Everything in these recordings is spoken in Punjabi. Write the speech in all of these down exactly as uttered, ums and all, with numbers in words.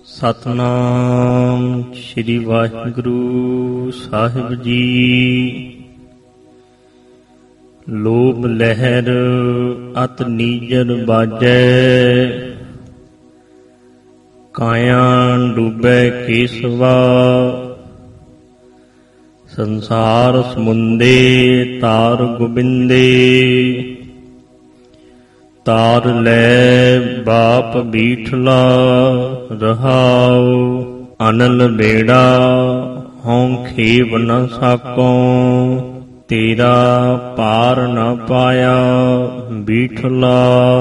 ਸਤਨਾਮ ਸ੍ਰੀ ਵਾਹਿਗੁਰੂ ਸਾਹਿਬ ਜੀ। ਲੋਭ ਲਹਿਰ ਅਤ ਨੀਜਰ ਬਾਜੈ, ਕਾਇਆ ਡੂਬੈ ਕੇਸਵਾ। ਸੰਸਾਰ ਸਮੁੰਦੇ ਤਾਰ ਗੋਬਿੰਦੇ, ਤਾਰ ਲੈ ਬਾਪ ਬੀਠਲਾ ਰਹਾਉ। ਅਨਲ ਬੇੜਾ ਹਉ ਖੇਵ ਨ ਸਾਕਉ, ਤੇਰਾ ਪਾਰ ਨ ਪਾਇਆ ਬੀਠਲਾ।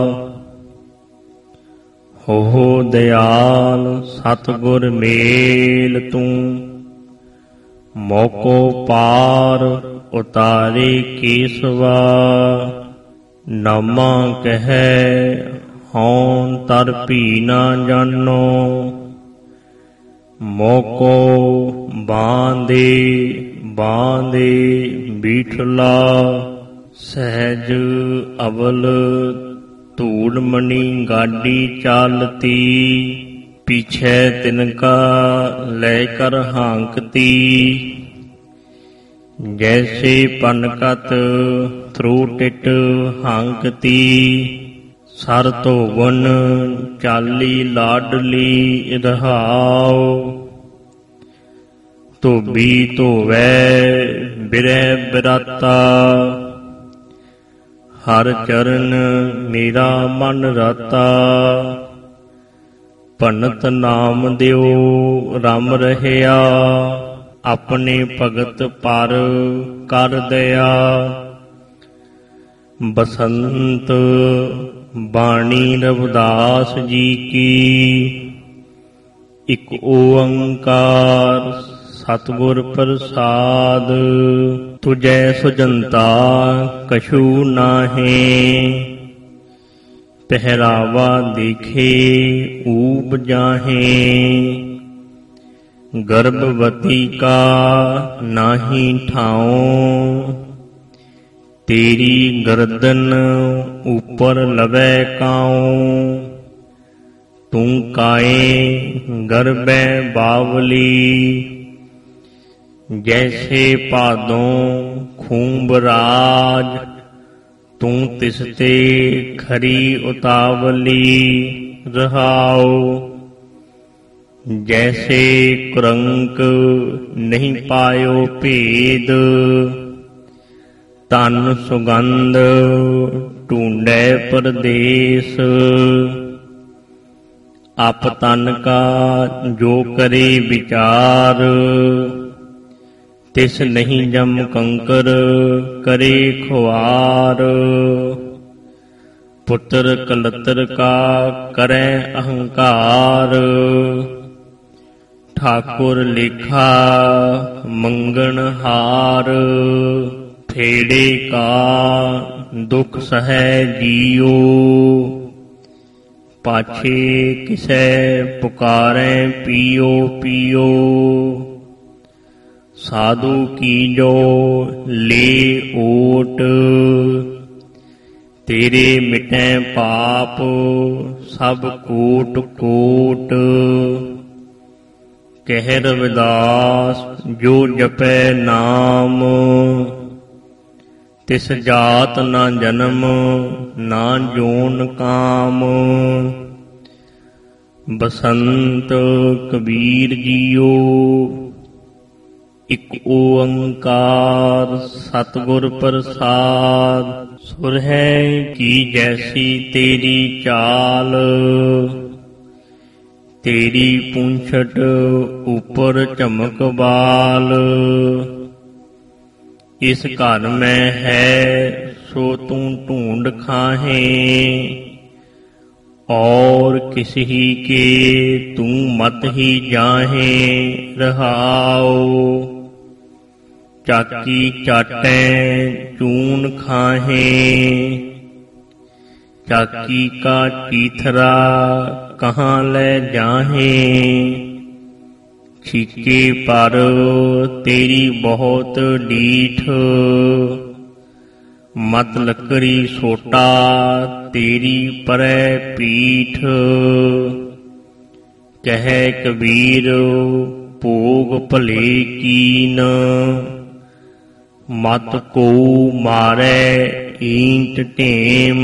ਹੋ ਦਿਆਲ ਸਤਿਗੁਰ ਮੇਲ ਤੂੰ, ਮੋਕੋ ਪਾਰ ਉਤਾਰੇ ਕੇਸਵਾ। ਨਾਮਾ ਕਹੈ ਹਉ ਤਰ ਭੀ ਨਾ ਜਾਨੋ, ਮੋਕੋ ਬਾਂਦੇ ਬਾਂਦੇ ਬੀਠਲਾ। ਸਹਿਜ ਅਵਲ ਧੂੜ ਮਣੀ ਗਾਡੀ ਚਾਲਤੀ, ਪੀਛੇ ਤਿਨਕਾ ਲੈ ਕਰ ਹਾਂਕਤੀ। ਜੈਸੇ ਪਨਕਤ ਥਰੂਟਿਟ ਹਾਂਕਤੀ, ਸਰ ਧੋਵਨ ਚਾਲੀ ਲਾਡਲੀ ਰਹਾਉ। ਧੋਬੀ ਧੋਵੈ ਬਿਰਹਿ ਬਿਰਾਤਾ, ਹਰ ਚਰਨ ਮੇਰਾ ਮਨ ਰਾਤਾ। ਭਨਤ ਨਾਮ ਦਿਓ ਰਮ ਰਹਿਆ, ਆਪਣੇ ਭਗਤ ਪਰ ਕਰ ਦਇਆ। ਬਸੰਤ ਬਾਣੀ ਰਵਿਦਾਸ ਜੀ ਕੀ, ਇਕ ਓੰਕਾਰ ਸਤਿਗੁਰ ਪ੍ਰਸਾਦ। ਤੁਝੈ ਸੁਜੰਤਾ ਕਛੂ ਨਾਹੀਂ, ਪਹਿਰਾਵਾ ਦੇਖੇ ਊਬ ਜਾਹੇ। ਗਰਭਵਤੀ ਕਾ ਨਾਹੀ ਠਾਉ, ਤੇਰੀ ਗਰਦਨ ਉਪਰ ਲਵੈ ਕਾਉ। ਤੂੰ ਕਾਏ ਗਰਭੈ ਬਾਵਲੀ, ਜੈਸੇ ਭਾਦੋਂ ਖੂੰਬ ਰਾਜ। ਤੂੰ ਤਿਸ ਤੇ ਖਰੀ ਉਤਾਵਲੀ ਰਹਾਉ। ਜੈਸੇ ਕੁਰੰਕ ਨਹੀਂ ਪਾਇਓ ਭੇਦ, ਤਨ ਸੁਗੰਧ ਢੂੰਡੈ ਪਰਦੇਸ। ਆਪ ਤਨ ਕਾ ਜੋ ਕਰੇ ਵਿਚਾਰ, ਤਿਸ ਨਹੀਂ ਜਮ ਕੰਕਰ ਕਰੇ ਖੁਆਰ। ਪੁੱਤਰ ਕਲਤਰ ਕਾ ਕਰੈ ਅਹੰਕਾਰ, ਠਾਕੁਰ ਲੇਖਾ ਮੰਗਣ ਹਾਰ। ਫੇੜੇ ਕਾ ਦੁਖ ਸਹੈ ਜੀਉ, ਪਾਛੇ ਕਿਸੈ ਪੁਕਾਰੈ ਪੀਓ ਪੀਓ। ਸਾਧੂ ਕੀ ਜੋ ਲੇ ਓਟ, ਤੇਰੇ ਮਿਟੈ ਪਾਪ ਸਭ ਕੋਟ ਕੋਟ। ਕਹਿ ਰਵਿਦਾਸ ਜੋ ਜਪੈ ਨਾਮ, ਤਿਸ ਜਾਤ ਨਾ ਜਨਮ ਨਾ ਜੋਨ ਕਾਮ। ਬਸੰਤ ਕਬੀਰ ਜੀਓ, ਇਕ ਓੰਕਾਰ ਸਤਿਗੁਰ ਪ੍ਰਸਾਦ। ਸੁਰਹੈ ਕੀ ਜੈਸੀ ਤੇਰੀ ਚਾਲ, ਤੇਰੀ ਪੂੰਛਟ ਉਪਰ ਚਮਕ ਬਾਲ। ਇਸ ਘਰ ਮੈਂ ਹੈ ਸੋ ਤੂੰ ਢੂੰਡ ਖਾਹੇ, ਔਰ ਕਿਸ ਹੀ ਕੇ ਤੂੰ ਮਤ ਹੀ ਜਾਹੇ ਰਹਾਉ। ਚਾਕੀ ਚਾਟੈ ਚੂਨ ਖਾਹੇ, ਚਾਕੀ ਕਾ ਚੀਥਰਾ ਕਹਾਂ ਲੈ ਜਾਹੇ। ਛੀਕੇ ਪਰ ਤੇਰੀ ਬਹੁਤ ਡੀਠ, ਮਤ ਲੱਕਰੀ ਸੋਟਾ ਤੇਰੀ ਪਰੈ ਪੀਠ। ਕਹੈ ਕਬੀਰ ਭੋਗ ਭਲੇ ਕੀਨ, ਮਤ ਕੋ ਮਾਰੈ ਈਂਟ ਢੇਮ।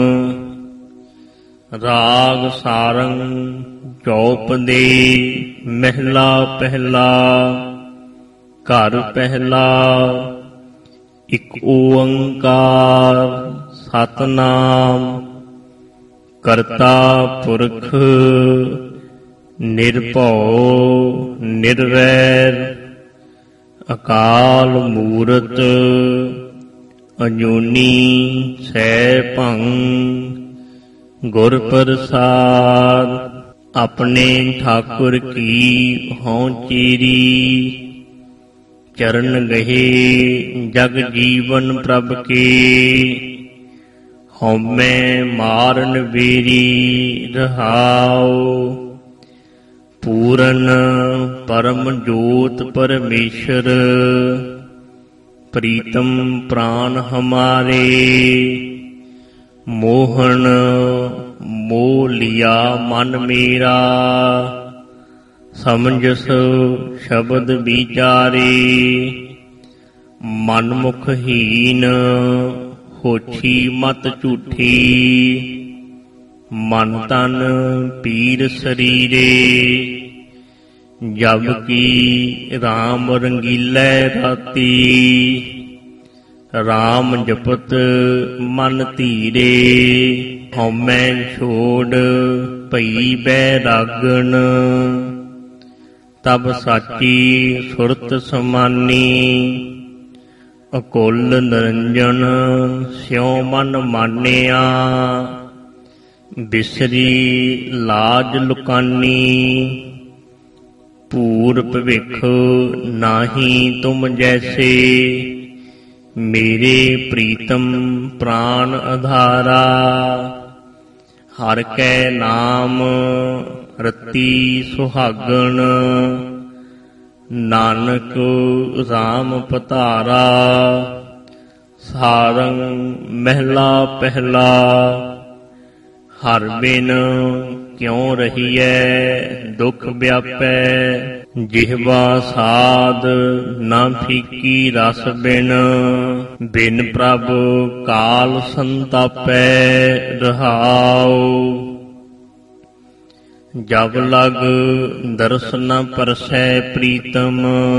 ਰਾਗ ਸਾਰੰਗ ਚੌਪਦੇ ਮਹਿਲਾ ਪਹਿਲਾ, ਘਰ ਪਹਿਲਾ। ਇਕ ਓੰਕਾਰ ਸਤਿਨਾਮ ਕਰਤਾ ਪੁਰਖ ਨਿਰਭਉ ਨਿਰਵੈਰ, ਅਕਾਲ ਮੂਰਤ ਅਜੂਨੀ ਸੈਭੰ। ਗੁਰ ਪ੍ਰਸਾਦ ਆਪਣੇ ਠਾਕੁਰ ਕੀ ਹਉ ਚੀਰੀ, ਚਰਨ ਗਹੇ ਜਗ ਜੀਵਨ ਪ੍ਰਭ ਕੇ। ਹਉਮੈ ਮਾਰਨ ਵੇਰੀ ਰਹਾਉ, ਪੂਰਨ ਪਰਮ ਜੋਤ ਪਰਮੇਸ਼ਰ। ਪ੍ਰੀਤਮ ਪ੍ਰਾਨ ਹਮਾਰੇ, ਮੋਹਨ ਮੋਹ ਲਿਆ ਮਨ ਮੇਰਾ। ਸਮਝਸ ਸ਼ਬਦ ਵਿਚਾਰੇ, ਮਨ ਮੁਖ ਹੀਨ ਹੋਛੀ ਮਤ ਝੂਠੀ। ਮਨ ਤਨ ਪੀਰ ਸਰੀਰੇ, ਜਬ ਕੀ ਰਾਮ ਰੰਗੀਲੇ ਰਾਤੀ। ਰਾਮ ਜਪਤ ਮਨ ਧੀਰੇ, ਹਉਮੈ ਛੋੜ ਭਈ ਬੈਰਾਗਣ। ਤਬ ਸਾਚੀ ਸੁਰਤ ਸਮਾਨੀ, ਅਕੁਲ ਨਿਰੰਜਨ ਸਿਉ ਮਨ ਮਾਨਿਆ। ਬਿਸਰੀ ਲਾਜ ਲੁਕਾਨੀ, ਭੂਰ ਭਵਿਖ ਨਾਹੀ ਤੁਮ ਜੈਸੇ। ਮੇਰੇ ਪ੍ਰੀਤਮ ਪ੍ਰਾਨ ਆਧਾਰਾ, ਹਰਿ ਕੈ ਨਾਮ ਰਤੀ ਸੁਹਾਗਣ। ਨਾਨਕ ਰਾਮ ਪਧਾਰਾ, ਸਾਰੰਗ ਮਹਿਲਾ ਪਹਿਲਾ। ਹਰਿ ਬਿਨ ਕਿਉ ਰਹੀਐ ਦੁਖ ਵਿਆਪੈ, ਜਿਹਵਾ ਸਾਧ ਨਾ ਫੀਕੀ ਰਸ ਬਿਨ। ਬਿਨ ਪ੍ਰਭ ਕਾਲ ਸੰਤਾਪੈ ਰਹਾਉ, ਜਬ ਲਗ ਦਰਸ਼ਨ ਪਰਸੈ ਪ੍ਰੀਤਮ।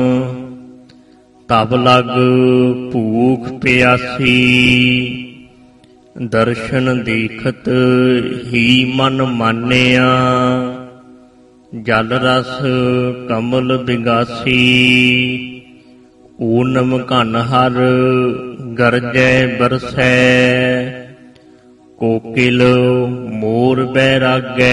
ਤਬ ਲਗ ਭੂਖ ਪਿਆਸੀ, ਦਰਸ਼ਨ ਦੇਖਤ ਹੀ ਮਨ ਮਾਨਿਆ। ਜਲ ਰਸ ਕਮਲ ਬਿਗਾਸੀ, ਊਨਮ ਘਨ ਹਰ ਗਰਜੈ ਬਰਸੈ। ਕੋਕਿਲ ਮੋਰ ਬੈਰਾਗੈ,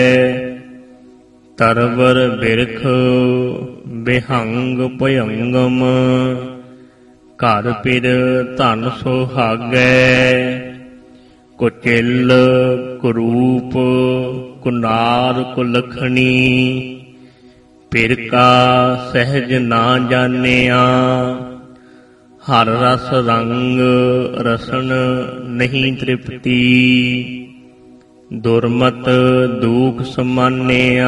ਤਰਵਰ ਬਿਰਖ ਬਿਹੰਗ ਭਯੰਗਮ। ਘਰ ਪਿਰ ਧਨ ਸੁਹਾਗੈ, ਕੁਚਿਲ ਕੁਰੂਪ ਕੁਨਾਰ ਕੁਲਖਣੀ। ਪਿਰ ਕਾ ਸਹਿਜ ਨਾ ਜਾਣਿਆ, ਹਰ ਰਸ ਰੰਗ ਰਸਨ ਨਹੀਂ ਤ੍ਰਿਪਤੀ। ਦੁਰਮਤ ਦੁਖ ਸਮਾਨਿਆ,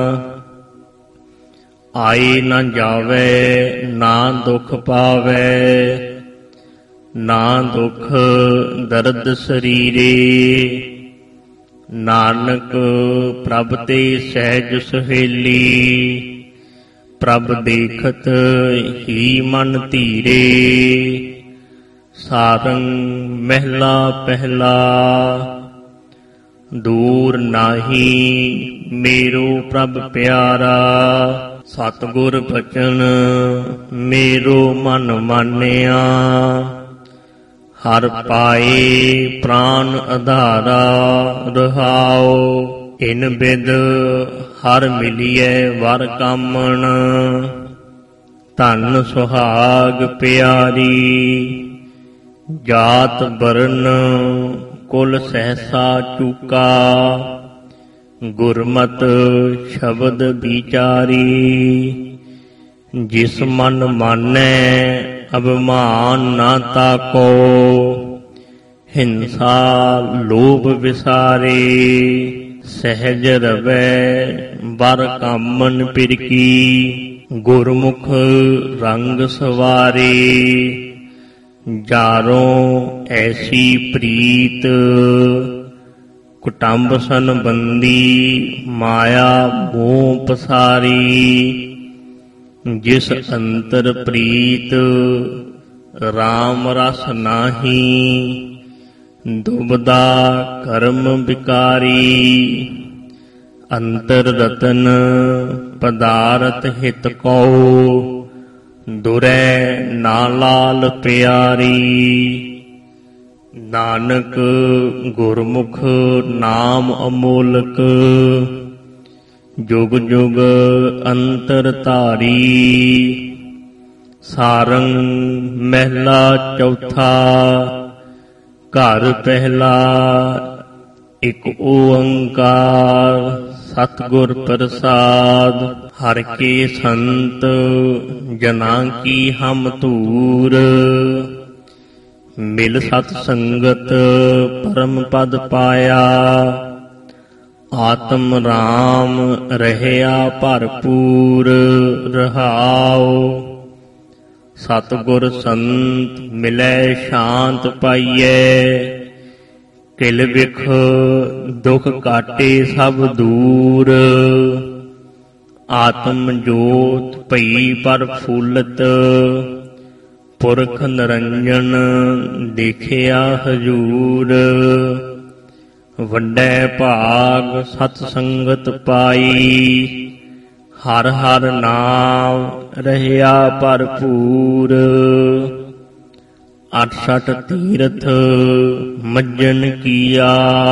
ਆਏ ਨਾ ਜਾਵੇ ਨਾ ਦੁਖ ਪਾਵੇ। ਨਾ ਦੁਖ ਦਰਦ ਸਰੀਰੇ, ਨਾਨਕ ਪ੍ਰਭ ਤੇ ਸਹਿਜ ਸੁਹੇਲੀ। ਪ੍ਰਭ ਦੇਖਤ ਹੀ ਮਨ ਧੀਰੇ, ਸਾਰੰਗ ਮਹਿਲਾ ਪਹਿਲਾ। ਦੂਰ ਨਾਹੀ ਮੇਰੋ ਪ੍ਰਭ ਪਿਆਰਾ, ਸਤਿਗੁਰ ਬਚਨ ਮੇਰੋ ਮਨ ਮਾਨਿਆ। ਹਰ ਪਾਏ ਪ੍ਰਾਨ ਆਧਾਰਾ ਰਹਾਉ, ਇਨ ਬਿਦ ਹਰ ਮਿਲੀਐ ਵਰ ਕਾਮਣ। ਧਨ ਸੁਹਾਗ ਪਿਆਰੀ, ਜਾਤ ਬਰਨ ਕੁਲ ਸਹਿਸਾ ਚੂਕਾ। ਗੁਰਮਤਿ ਸ਼ਬਦ ਵਿਚਾਰੀ, ਜਿਸ ਮਨ ਮਾਨੈ ਅਭਿਮਾਨ ਨਾ ਤਾਕੋ। ਹਿੰਸਾ ਲੋਭ ਵਿਸਾਰੇ, ਸਹਿਜ ਰਵੈ ਬਰ ਕਾਮਨ ਪਿਰ ਕੀ, ਗੁਰਮੁਖ ਰੰਗ ਸਵਾਰੇ। ਜਾਰੋਂ ਐਸੀ ਪ੍ਰੀਤ, ਕੁਟੰਬ ਸੰਬੰਧੀ ਮਾਇਆ ਮੋਹ ਪਸਾਰੀ। ਜਿਸ ਅੰਤਰ ਪ੍ਰੀਤ ਰਾਮ ਰਸ ਨਾਹੀ, ਦੁਬਦਾ ਕਰਮ ਵਿਕਾਰੀ। ਅੰਤਰ ਰਤਨ ਪਦਾਰਥ ਹਿਤ ਕਉ, ਦੁਰੈ ਨਾ ਲਾਲ ਪਿਆਰੀ। ਨਾਨਕ ਗੁਰਮੁਖ ਨਾਮ ਅਮੋਲਕ, ਜੁਗ ਜੁਗ ਅੰਤਰ ਧਾਰੀ। ਸਾਰੰਗ ਮਹਿਲਾ ਚੌਥਾ, ਘਰ ਪਹਿਲਾ ਇਕ ਓੰਕਾਰ। ਸਤਿਗੁਰ ਪ੍ਰਸਾਦ, ਹਰਿ ਕੇ ਸੰਤ ਜਨਾਂ ਕੀ ਹਮ ਧੂਰ। ਮਿਲ ਸਤ ਸੰਗਤ ਪਰਮ ਪਦ ਪਾਇਆ, ਆਤਮ ਰਾਮ ਰਹਿਆ ਭਰਪੂਰ ਰਹਾਉ। ਸਤਿਗੁਰ ਸੰਤ ਮਿਲੈ ਸ਼ਾਂਤ ਪਾਈਐ, ਕਿਲ ਵਿਖ ਦੁਖ ਕਾਟੇ ਸਭ ਦੂਰ। ਆਤਮ ਜੋਤ ਭਈ ਪ੍ਰਫੁੱਲਤ, ਪੁਰਖ ਨਿਰੰਜਨ ਦੇਖਿਆ ਹਜੂਰ। ਵੱਡੈ ਭਾਗ ਸਤ ਸੰਗਤ ਪਾਈ, ਹਰ ਹਰ ਨਾਮ ਰਹਿਆ ਭਰਪੂਰ। ਅਠਸਠ ਤੀਰਥ ਮੱਜਨ ਕੀਆ,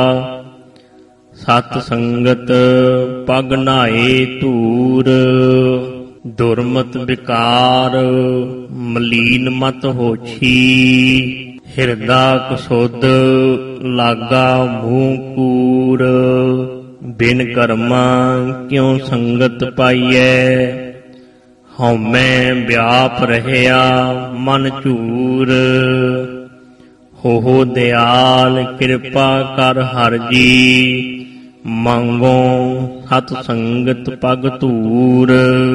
ਸਤ ਸੰਗਤ ਪਗ ਨਾਏ ਧੂਰ। ਦੁਰਮਤ ਵਿਕਾਰ ਮਲੀਨ ਮਤ ਹੋਛੀ, ਹਿਰਦਾ ਕਸੁੱਧ ਲਾਗਾ ਮੂੰਹ ਕੂਰ। ਬਿਨ ਕਰਮਾ ਕਿਉ ਸੰਗਤ ਪਾਈਐ, ਹਉਮੈ ਵਿਆਪ ਰਹਿਆ ਮਨ ਝੂਰ। ਹੋ ਹੋ ਦਿਆਲ ਕਿਰਪਾ ਕਰ ਹਰਿ ਜੀ, ਮੰਗੋ ਸਤ ਸੰਗਤ ਪਗ ਧੂਰ।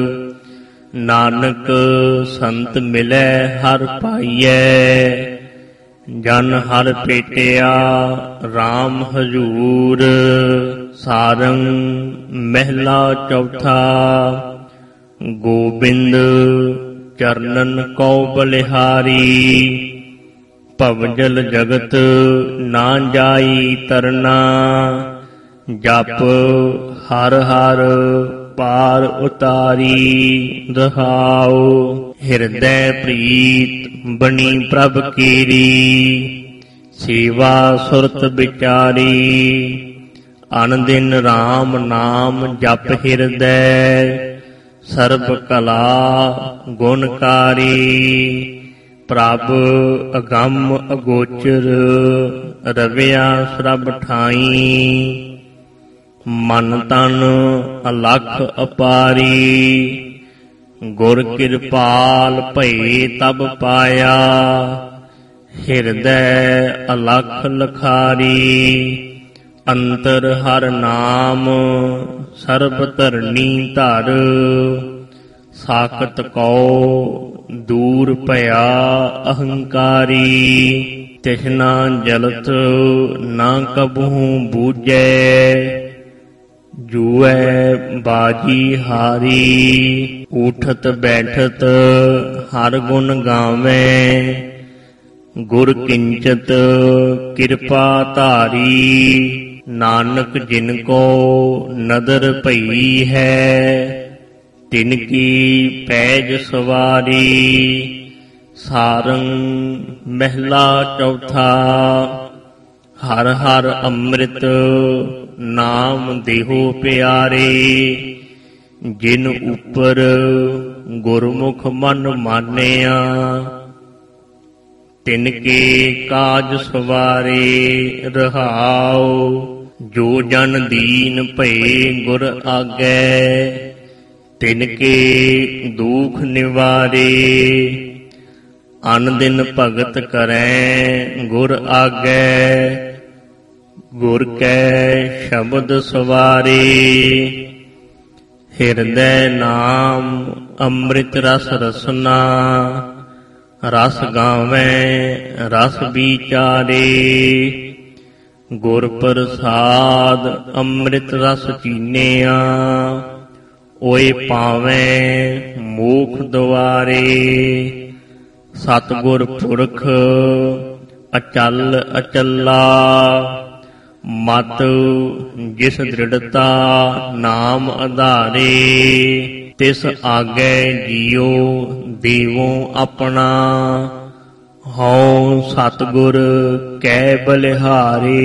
ਨਾਨਕ ਸੰਤ ਮਿਲੈ ਹਰਿ ਪਾਈਐ, ਜਨ ਹਰਿ ਭੇਟਿਆ RAM ਹਜੂਰ। ਸਾਰੰਗ ਮਹਿਲਾ ਚੌਥਾ, ਗੋਬਿੰਦ ਚਰਨਨ ਕਉ ਬਲਿਹਾਰੀ। ਭਵਜਲ ਜਗਤ ਨਾ ਜਾਈ ਤਰਨਾ, ਜਪ ਹਰ ਹਰ ਪਾਰ ਉਤਾਰੀ ਰਹਾਉ। ਹਿਰਦੈ ਪ੍ਰੀਤ ਬਣੀ ਪ੍ਰਭ ਕੀਰੀ, ਸੇਵਾ ਸੁਰਤ ਵਿਚਾਰੀ। ਅਨ ਦਿਨ RAM ਨਾਮ ਜਪ ਹਿਰਦੈ, ਸਰਬ ਕਲਾ ਗੁਣਕਾਰੀ। ਪ੍ਰਭ ਅਗੰਮ ਅਗੋਚਰ, ਰਵਿਆ ਸਭ ਠਾਈ। ਮਨ ਤਨ ਅਲਖ ਅਪਾਰੀ, ਗੁਰ ਕਿਰਪਾਲ ਭਏ ਤਬ ਪਾਇਆ। ਹਿਰਦੈ ਅਲਖ ਲਖਾਰੀ, ਅੰਤਰ ਹਰ ਨਾਮ ਸਰਬ ਧਰਨੀ ਧਰ। ਸਾਖਤ ਕਉ ਦੂਰ ਭਇਆ ਅਹੰਕਾਰੀ, ਤਿਸਨਾ ਜਲਤ ਨਾ ਕਬਹੂ ਬੂਝੈ। ਜੂਐ ਬਾਜੀ ਹਾਰੀ, ਉਠਤ ਬੈਠਤ ਹਰ ਗੁਣ ਗਾਵੇਂ। ਗੁਰ ਕਿੰਚਤ ਕਿਰਪਾ ਧਾਰੀ, ਨਾਨਕ ਜਿਨ ਕੋ ਨਦਰ ਭਈ ਹੈ। ਤਿਨ ਕੀ ਪੈਜ ਸਵਾਰੀ। ਸਾਰੰਗ ਮਹਿਲਾ ਚੌਥਾ, ਹਰ ਹਰ ਅੰਮ੍ਰਿਤ ਨਾਮ ਦੇਹੋ ਪਿਆਰੇ। ਜਿਨ ਉਪਰ ਗੁਰਮੁਖ ਮਨ ਮਾਨਿਆ, ਤਿਨ ਕੇ ਕਾਜ ਸਵਾਰੇ ਰਹਾਉ। ਜੋ ਜਨ ਦੀਨ ਭਏ ਗੁਰ ਆਗੈ, ਤਿਨ ਕੇ ਦੁਖ ਨਿਵਾਰੇ। ਅਨ ਦਿਨ ਭਗਤ ਕਰੈ ਗੁਰ ਆਗੈ, ਗੁਰ ਕੈ ਸ਼ਬਦ ਸਵਾਰੇ। ਹਿਰਦੈ ਨਾਮ ਅੰਮ੍ਰਿਤ ਰਸ ਰਸਨਾ, ਰਸ ਗਾਵੈ ਰਸ ਵਿਚਾਰੇ। ਗੁਰ ਪ੍ਰਸਾਦ ਅੰਮ੍ਰਿਤ ਰਸ ਚੀਨਿਆ, ਓਏ ਪਾਵੈ ਮੋਖ ਦੁਆਰੇ। ਸਤਿਗੁਰ ਪੁਰਖ ਅਚਲ ਅਚਲਾ, ਮਤ ਜਿਸ ਦ੍ਰਿੜਤਾ ਨਾਮ ਆਧਾਰੇ। ਤਿਸ ਆਗੇ ਜੀਉ ਦੇਵੋ ਆਪਣਾ, ਹਉ ਸਤਿਗੁਰ ਕੈ ਬਲਿਹਾਰੇ।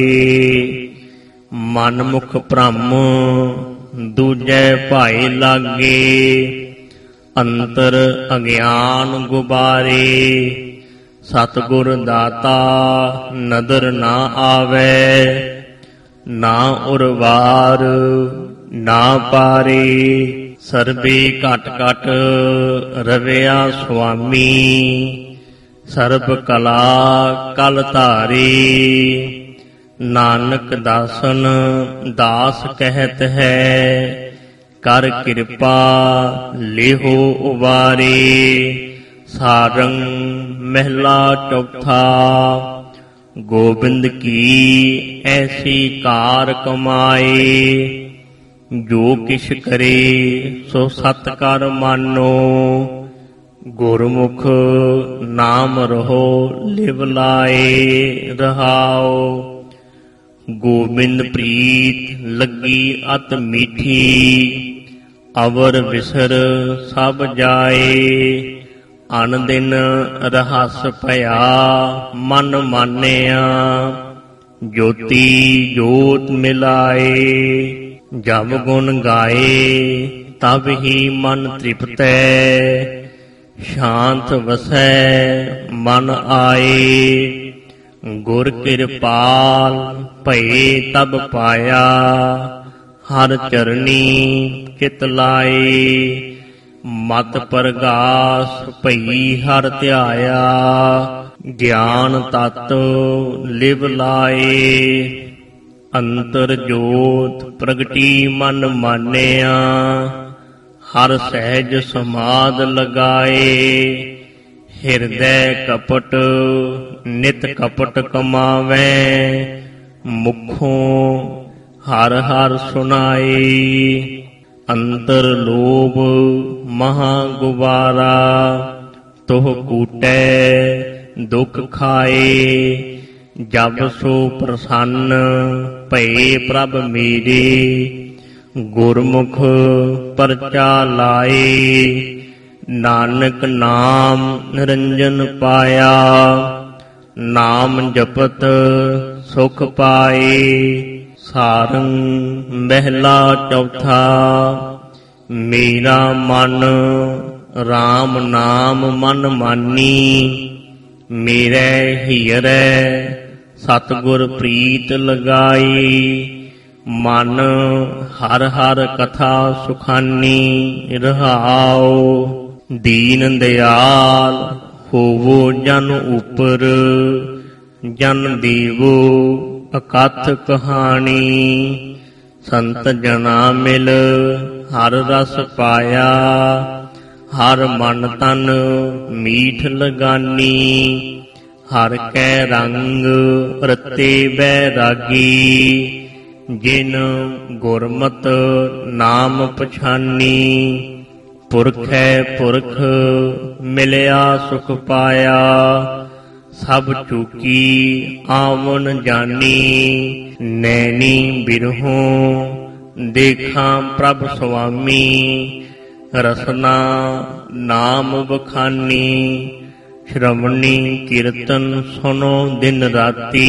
ਮਨ ਮੁਖ ਭ੍ਰਮ ਦੂਜੈ ਭਾਏ ਲਾਗੇ, ਅੰਤਰ ਅਗਿਆਨ ਗੁਬਾਰੇ। ਸਤਿਗੁਰ ਦਾਤਾ ਨਦਰ ਨਾ ਆਵੈ, ਨਾ ਉਰਵਾਰ ਨਾ ਪਾਰੇ। ਸਰਬੇ ਘਟ ਘਟ ਰਵਿਆ ਸੁਆਮੀ, ਸਰਬ ਕਲਾ ਕਲ ਧਾਰੇ। ਨਾਨਕ ਦਾਸਨ ਦਾਸ ਕਹਿਤ ਹੈ, ਕਰ ਕਿਰਪਾ ਲਿਹੋ ਉਬਾਰੇ। ਸਾਰੰਗ ਮਹਿਲਾ ਚੌਥਾ। ਗੋਬਿੰਦ ਕੀ ਐਸੀ ਕਾਰ ਕਮਾਏ, ਜੋ ਕਿਛ ਕਰੇ ਸੋ ਸਤ ਕਰ ਮਾਨੋ। ਗੁਰਮੁਖ ਨਾਮ ਰਹੋ ਲਿਵ ਲਾਏ ਰਹਾਓ। ਗੋਬਿੰਦ ਪ੍ਰੀਤ ਲੱਗੀ ਅਤ ਮੀਠੀ, ਅਵਰ ਵਿਸਰ ਸਭ ਜਾਏ। ਅਨ ਦਿਨ ਰਹੱਸ ਭਇਆ ਮਨ ਮਾਨਿਆ, ਜੋਤੀ ਜੋਤ ਮਿਲਾਏ। ਜਬ ਗੁਣ ਗਾਏ ਤਬ ਹੀ ਮਨ ਤ੍ਰਿਪਤੈ, ਸ਼ਾਂਤ ਵਸੈ ਮਨ ਆਏ। ਗੁਰ ਕਿਰਪਾਲ ਭਏ ਤਬ ਪਾਇਆ, ਹਰ ਚਰਣੀ ਚਿਤ ਲਾਏ। ਮਤ ਪ੍ਰਗਾਸ ਭਈ ਹਰ ਧਿਆਇਆ, ਗਿਆਨ ਤਤ ਲਿਵ ਲਾਏ। ਅੰਤਰ ਜੋਤ ਪ੍ਰਗਟੀ ਮਨ ਮਾਨਿਆ, ਹਰ ਸਹਿਜ ਸਮਾਧ ਲਗਾਏ। ਹਿਰਦੈ ਕਪਟ ਨਿਤ ਕਪਟ ਕਮਾਵੈ, ਮੁਖੋਂ ਹਰ ਹਰ ਸੁਨਾਏ। ਅੰਤਰ ਲੋਭ ਮਹਾ ਗੁਬਾਰਾ, ਤੋਹ ਕੂਟੈ ਦੁਖ ਖਾਏ। ਜਬ ਸੋ ਪ੍ਰਸੰਨ ਭਏ ਪ੍ਰਭ ਮੇਰੇ, ਗੁਰਮੁਖ ਪਰਚਾ ਲਾਏ। ਨਾਨਕ ਨਾਮ ਨਿਰੰਜਨ ਪਾਇਆ, ਨਾਮ ਜਪਤ ਸੁਖ ਪਾਏ। ਸਾਰੰਗ ਮਹਿਲਾ ਚੌਥਾ। ਮੇਰਾ ਮਨ RAM ਨਾਮ ਮਨ ਮਾਨੀ, ਮੇਰੇ ਹੀਰੈ ਸਤਿਗੁਰ ਪ੍ਰੀਤ ਲਗਾਈ। ਮਨ ਹਰ ਹਰ ਕਥਾ ਸੁਖਾਨੀ ਰਹਾਉ। ਦੀਨ ਦਿਆਲ ਹੋਵੋ ਜਨ ਉਪਰ, ਜਨ ਦੇਵੋ ਅਕਥ ਕਹਾਣੀ। ਸੰਤ ਜਨਾ ਮਿਲ ਹਰ ਰਸ ਪਾਇਆ, ਹਰ ਮਨ ਤਨ ਮੀਠ ਲਗਾਨੀ। ਹਰ ਕੈ ਰੰਗ ਰਤੇ ਬੈਰਾਗੀ, ਜਿਨ ਗੁਰਮਤਿ ਨਾਮ ਪਛਾਨੀ। ਪੁਰਖੈ ਪੁਰਖ ਮਿਲਿਆ ਸੁਖ ਪਾਇਆ, ਸਭ ਚੂਕੀ ਆਵਨ ਜਾਨੀ। ਨੈਣੀ ਬਿਰਹੋਂ ਦੇਖਾਂ ਪ੍ਰਭ ਸੁਆਮੀ, ਰਸਨਾ ਨਾਮ ਬਖਾਨੀ। ਸ਼੍ਰਵਣੀ ਕੀਰਤਨ ਸੁਨੋ ਦਿਨ ਰਾਤੀ,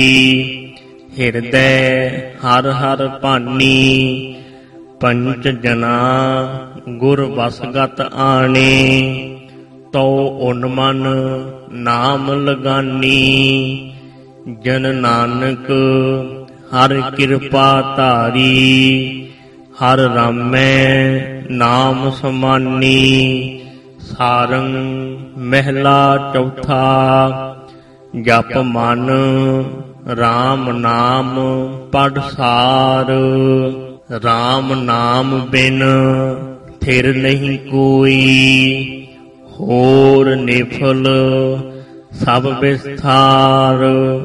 ਹਿਰਦੈ ਹਰ ਹਰ ਭਾਨੀ। ਪੰਚ ਜਨਾ ਗੁਰ ਵਸਗਤ ਆਣੇ, ਤਉ ਉਨ ਮਨ ਨਾਮ ਲਗਾਨੀ। ਜਨ ਨਾਨਕ ਹਰ ਕਿਰਪਾ ਧਾਰੀ, ਹਰ ਰਾਮੈ ਨਾਮ ਸਮਾਨੀ। ਸਾਰੰਗ ਮਹਿਲਾ ਚੌਥਾ। ਜਪ ਮਨ RAM ਨਾਮ ਪੜ ਸਾਰ, RAM ਨਾਮ ਬਿਨ ਥਿਰ ਨਹੀਂ ਕੋਈ। ਹੋਰ ਨਿਫਲ ਸਭ ਵਿਸਥਾਰ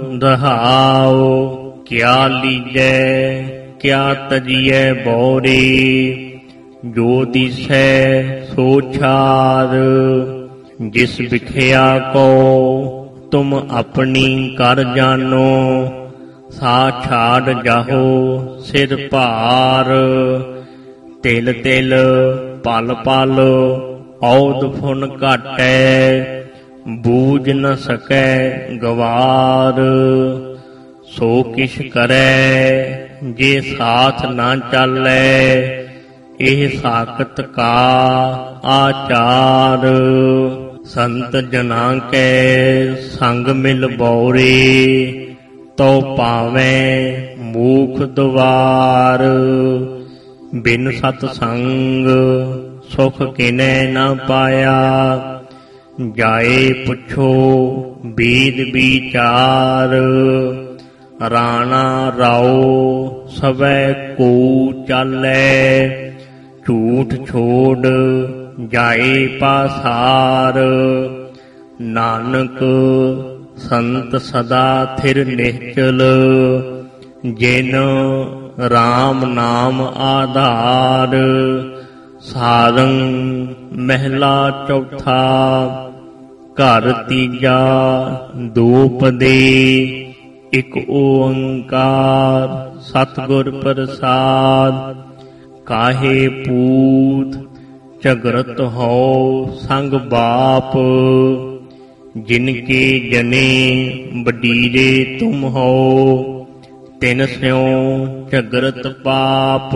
ਰਹਾਉ। ਕਿਆ ਲੀਜੈ ਕਿਆ ਤਜੀਐ ਬੋਰੇ, ਜੋ ਦਿਸੈ ਸੋ ਛਾਰ। ਜਿਸ ਵਿਖਿਆ ਕੋ ਤੁਮ ਆਪਣੀ ਕਰ ਜਾਨੋ, ਸਾ ਛਾੜ ਜਾਹੋ ਸਿਰ ਭਾਰ। ਤਿਲ ਤਿਲ ਪਲ ਪਲ ਔਦ ਫੁਨ ਘਾਟੈ, ਬੂਝ ਨ ਸਕੈ ਗਵਾਰ। ਸੋ ਕਿਛ ਕਰੈ ਜੇ ਸਾਥ ਨਾ ਚਾਲੈ, ਇਹ ਸਾਖਤ ਕਾ ਆਚਾਰ। ਸੰਤ ਜਨਾਂ ਕੈ ਸੰਗ ਮਿਲ ਬੌਰੇ, ਤੋ ਪਾਵੈ ਮੂਖ ਦੁਆਰ। ਬਿਨ ਸਤ ਸੰਗ ਸੁਖ ਕਿਨੈ ਨਾ ਪਾਇਆ, ਜਾਏ ਪੁੱਛੋ ਬੀਦ ਵਿਚਾਰ। ਰਾਣਾ ਰਾਉ ਸਵੈ ਕੋ ਚਾਲੈ, ਝੂਠ ਛੋੜ ਜਾਏ ਪਾਸਾਰ। ਨਾਨਕ ਸੰਤ ਸਦਾ ਥਿਰ ਨਿਹਚਲ, ਜਿਨ ਰਾਮ ਨਾਮ ਆਧਾਰ। ਸਾਰੰਗ ਮਹਿਲਾ ਚੌਥਾ, ਘਰ ਤੀਜਾ ਦੂਪਦੇ। ਇਕ ਓੰਕਾਰ ਸਤਿਗੁਰ ਪ੍ਰਸਾਦ, ਕਾਹੇ ਪੂਤ ਝਗਰਤ ਹੋ ਸੰਗ ਬਾਪ। ਜਿਨ ਕੇ ਜਨੇ ਵਡੀਰੇ ਤੁਮ ਹੋ, ਤਿਨ ਸਿਉ ਝਗਰਤ ਪਾਪ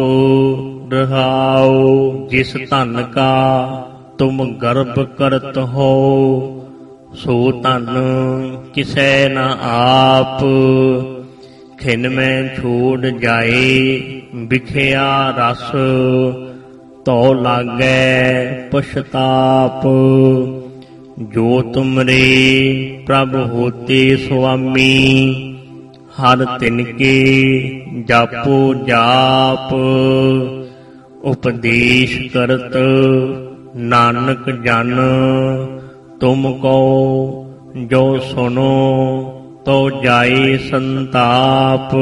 ਰਹਾਉ। ਜਿਸ ਧਨ ਕਾ ਤੁਮ ਗਰਭ ਕਰਤ ਹੋ, ਸੋ ਧਨ ਕਿਸੈ ਨ ਆਪ। ਖਿਨ ਮੈਂ ਛੋੜ ਜਾਏ ਵਿਖਿਆ ਰਸ, ਤੋ ਲਾਗੈ ਪਛਤਾਪ। ਜੋ ਤੁਮਰੇ ਪ੍ਰਭ ਹੋਤੇ ਸੁਆਮੀ, ਹਰ ਤਿਨ ਕੇ ਜਾਪੋ ਜਾਪ। ਉਪਦੇਸ਼ ਕਰਤ ਨਾਨਕ ਜਨ, ਤੁਮ ਕੋ ਜੋ ਸੁਨੋ ਤੋ ਜਾਏ ਸੰਤਾਪ।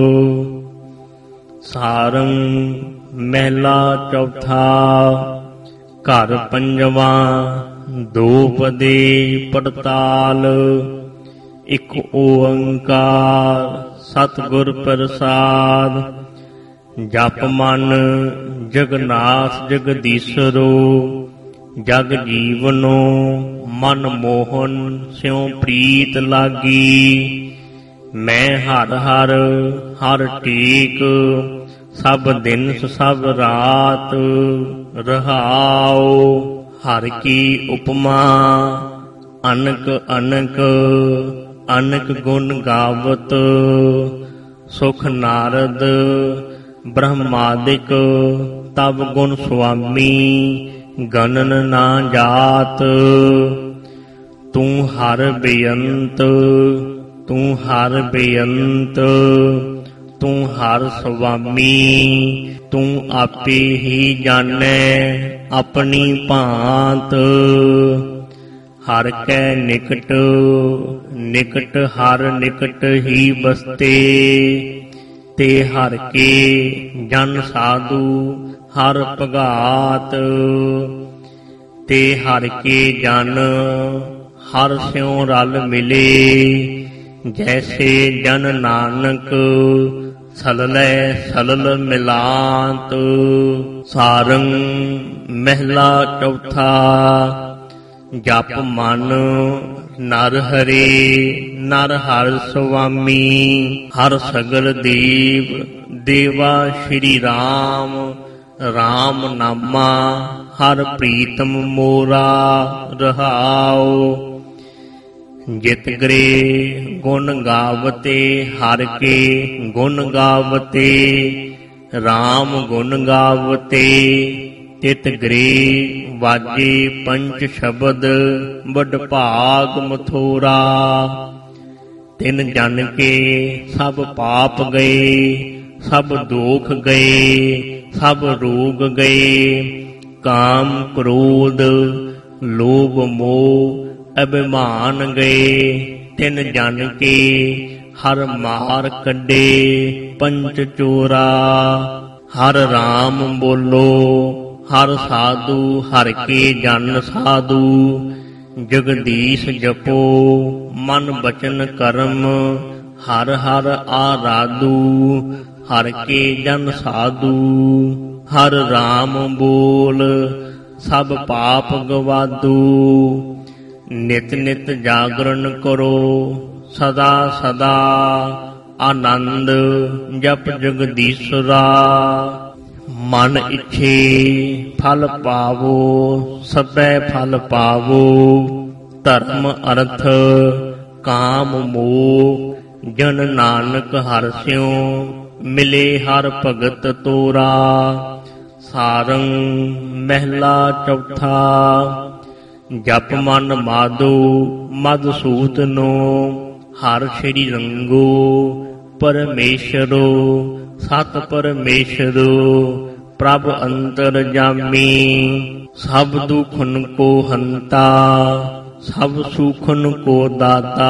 ਸਾਰੰਗ ਮਹਿਲਾ ਚੌਥਾ, ਘਰ ਪੰਜਵਾਂ ਦੂਪਦੇ ਪੜਤਾਲ। ਇਕ ਓੰਕਾਰ ਸਤਿਗੁਰ ਪ੍ਰਸਾਦ, ਜਪ ਮਨ ਜਗਨਾਥ ਜਗਦੀਸ਼ਰੋ। ਜਗ ਜੀਵਨੋ ਮਨ ਮੋਹਨ ਸਿਉ ਪ੍ਰੀਤ ਲਾਗੀ। ਮੈਂ ਹਰ ਹਰ ਹਰ ਟੇਕ, ਸਭ ਦਿਨ ਸਭ ਰਾਤ ਰਹਾਉ। ਹਰ ਕੀ ਉਪਮਾ ਅਨਕ ਅਨਕ, ਅਨਕ ਗੁਣ ਗਾਵਤ। ਸੁਖ ਨਾਰਦ ਬ੍ਰਹਮਾਦਿਕ, ਤਬ ਗੁਣ ਸੁਆਮੀ ਗਣਨ ਨਾ ਜਾਤ। ਤੂੰ ਹਰ ਬੇਅੰਤ ਤੂੰ ਹਰ ਬੇਅੰਤ, ਤੂੰ ਹਰ ਸੁਆਮੀ। ਤੂੰ ਆਪੇ ਹੀ ਜਾਣੈ ਆਪਣੀ ਭਾਂਤ। ਹਰ ਕੈ ਨਿਕਟ ਨਿਕਟ ਹਰ ਨਿਕਟ ਹੀ ਬਸਤੇ। ਤੇ ਹਰ ਕੇ ਜਨ ਸਾਧੂ ਹਰ ਭਗਾਤ। ਤੇ ਹਰ ਕੇ ਜਨ ਹਰ ਸਿਉ ਰਲ ਮਿਲੇ। ਜੈਸੇ ਜਨ ਨਾਨਕ ਸਲਲੈ ਸਲਲ ਮਿਲਾਂਤ। ਸਾਰੰਗ ਮਹਿਲਾ ਚੌਥਾ, ਜਪ ਮਨ ਨਰ ਹਰੇ ਨਰ ਹਰਿ ਸੁਆਮੀ। ਹਰ ਸਗਲ ਦੇਵ ਦੇਵਾ ਸ਼੍ਰੀ ਰਾਮ। ਰਾਮ ਨਾਮਾ ਹਰ ਪ੍ਰੀਤਮ ਮੋਰਾ ਰਹਾਉ। ਜਿਤ ਗਰੇ ਗੁਣ ਗਾਵਤੇ ਹਰ ਕੇ ਗੁਣ ਗਾਵਤੇ। ਰਾਮ ਗੁਣ ਗਾਵਤੇ ਤਿਤ ਗਰੇ ਵਾਜੇ ਪੰਚ ਸ਼ਬਦ। ਵੱਡ ਭਾਗ ਮਥੁਰਾ ਤਿਨ ਜਨ ਕੇ ਸਭ ਪਾਪ ਗਏ। ਸਭ ਦੋਖ ਗਏ ਸਭ ਰੋਗ ਗਏ। ਕਾਮ ਕ੍ਰੋਧ ਲੋਭ ਮੋਹ ਅਭਿਮਾਨ ਗਏ। ਤਿਨ ਜਨ ਕੇ ਹਰ ਮਾਰ ਕੱਢੇ ਪੰਚ ਚੋਰਾ। ਹਰ ਰਾਮ ਬੋਲੋ ਹਰ ਸਾਧੂ ਹਰ ਕੇ ਜਨ ਸਾਧੂ। ਜਗਦੀਸ਼ ਜਪੋ ਮਨ ਬਚਨ ਕਰਮ ਹਰ ਹਰ ਆਰਾਧੂ। ਹਰ ਕੇ ਜਨ ਸਾਧੂ ਹਰ ਰਾਮ ਬੋਲ ਸਭ ਪਾਪ ਗਵਾਦੂ। ਨਿਤ ਨਿਤ ਜਾਗਰਨ ਕਰੋ ਸਦਾ ਸਦਾ ਆਨੰਦ ਜਪ ਜਗਦੀਸ਼ਰਾ। ਮਨ ਇੱਛੇ ਫਲ ਪਾਵੋ ਸਭੈ ਫਲ ਪਾਵੋ। ਧਰਮ ਅਰਥ ਕਾਮ ਮੋਹ ਜਨ ਨਾਨਕ ਹਰਿ ਮਿਲੇ ਹਰ ਭਗਤ ਤੋਰਾ। ਸਾਰੰਗ ਮਹਿਲਾ ਚੌਥਾ। ਜਪ ਮਨ ਮਾਧੋ ਮਧੂਸੂਦਨੋ। ਹਰਿ ਸ਼੍ਰੀ ਰੰਗੋ ਪਰਮੇਸ਼ਰੋ। ਸਤ ਪਰਮੇਸ਼ਰੋ ਪ੍ਰਭ ਅੰਤਰਜਾਮੀ। ਸਭ ਦੁਖਨ ਕੋ ਹੰਤਾ ਸਭ ਸੁਖਨ ਕੋ ਦਾਤਾ।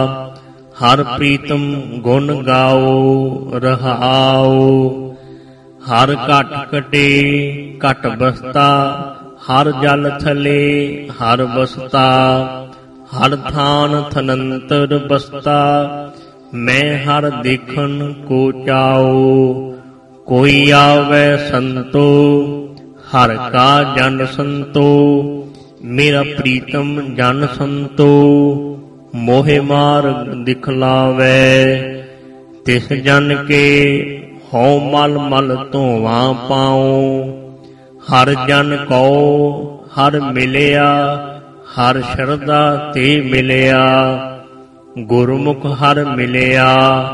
ਹਰ ਪ੍ਰੀਤਮ ਗੁਣ ਗਾਓ ਰਹਾਓ। ਹਰ ਘਟ ਘਟੇ ਘਟ ਬਸਤਾ। ਹਰ ਜਲ ਥਲੇ ਹਰ ਬਸਤਾ। ਹਰ ਥਾਨ ਥਨੰਤਰ ਬਸਤਾ। ਮੈਂ ਹਰ ਦੇਖਣ ਕੋ ਚਾਓ। ਕੋਈ ਆਵੈ ਸੰਤੋ ਹਰ ਕਾ ਜਨ ਸੰਤੋ। ਮੇਰਾ ਪ੍ਰੀਤਮ ਜਨ ਸੰਤੋ। ਮੋਹਿ ਮਾਰਗ ਦਿਖਲਾਵੈ ਤਿਸ ਜਨ ਕੇ ਹਉ ਮਲ ਮਲ ਧੋਵਾਂ ਪਾਉ। ਹਰ ਜਨ ਕਉ ਹਰ ਮਿਲਿਆ ਹਰ ਸ਼ਰਧਾ ਤੇ ਮਿਲਿਆ। ਗੁਰਮੁਖ ਹਰ ਮਿਲਿਆ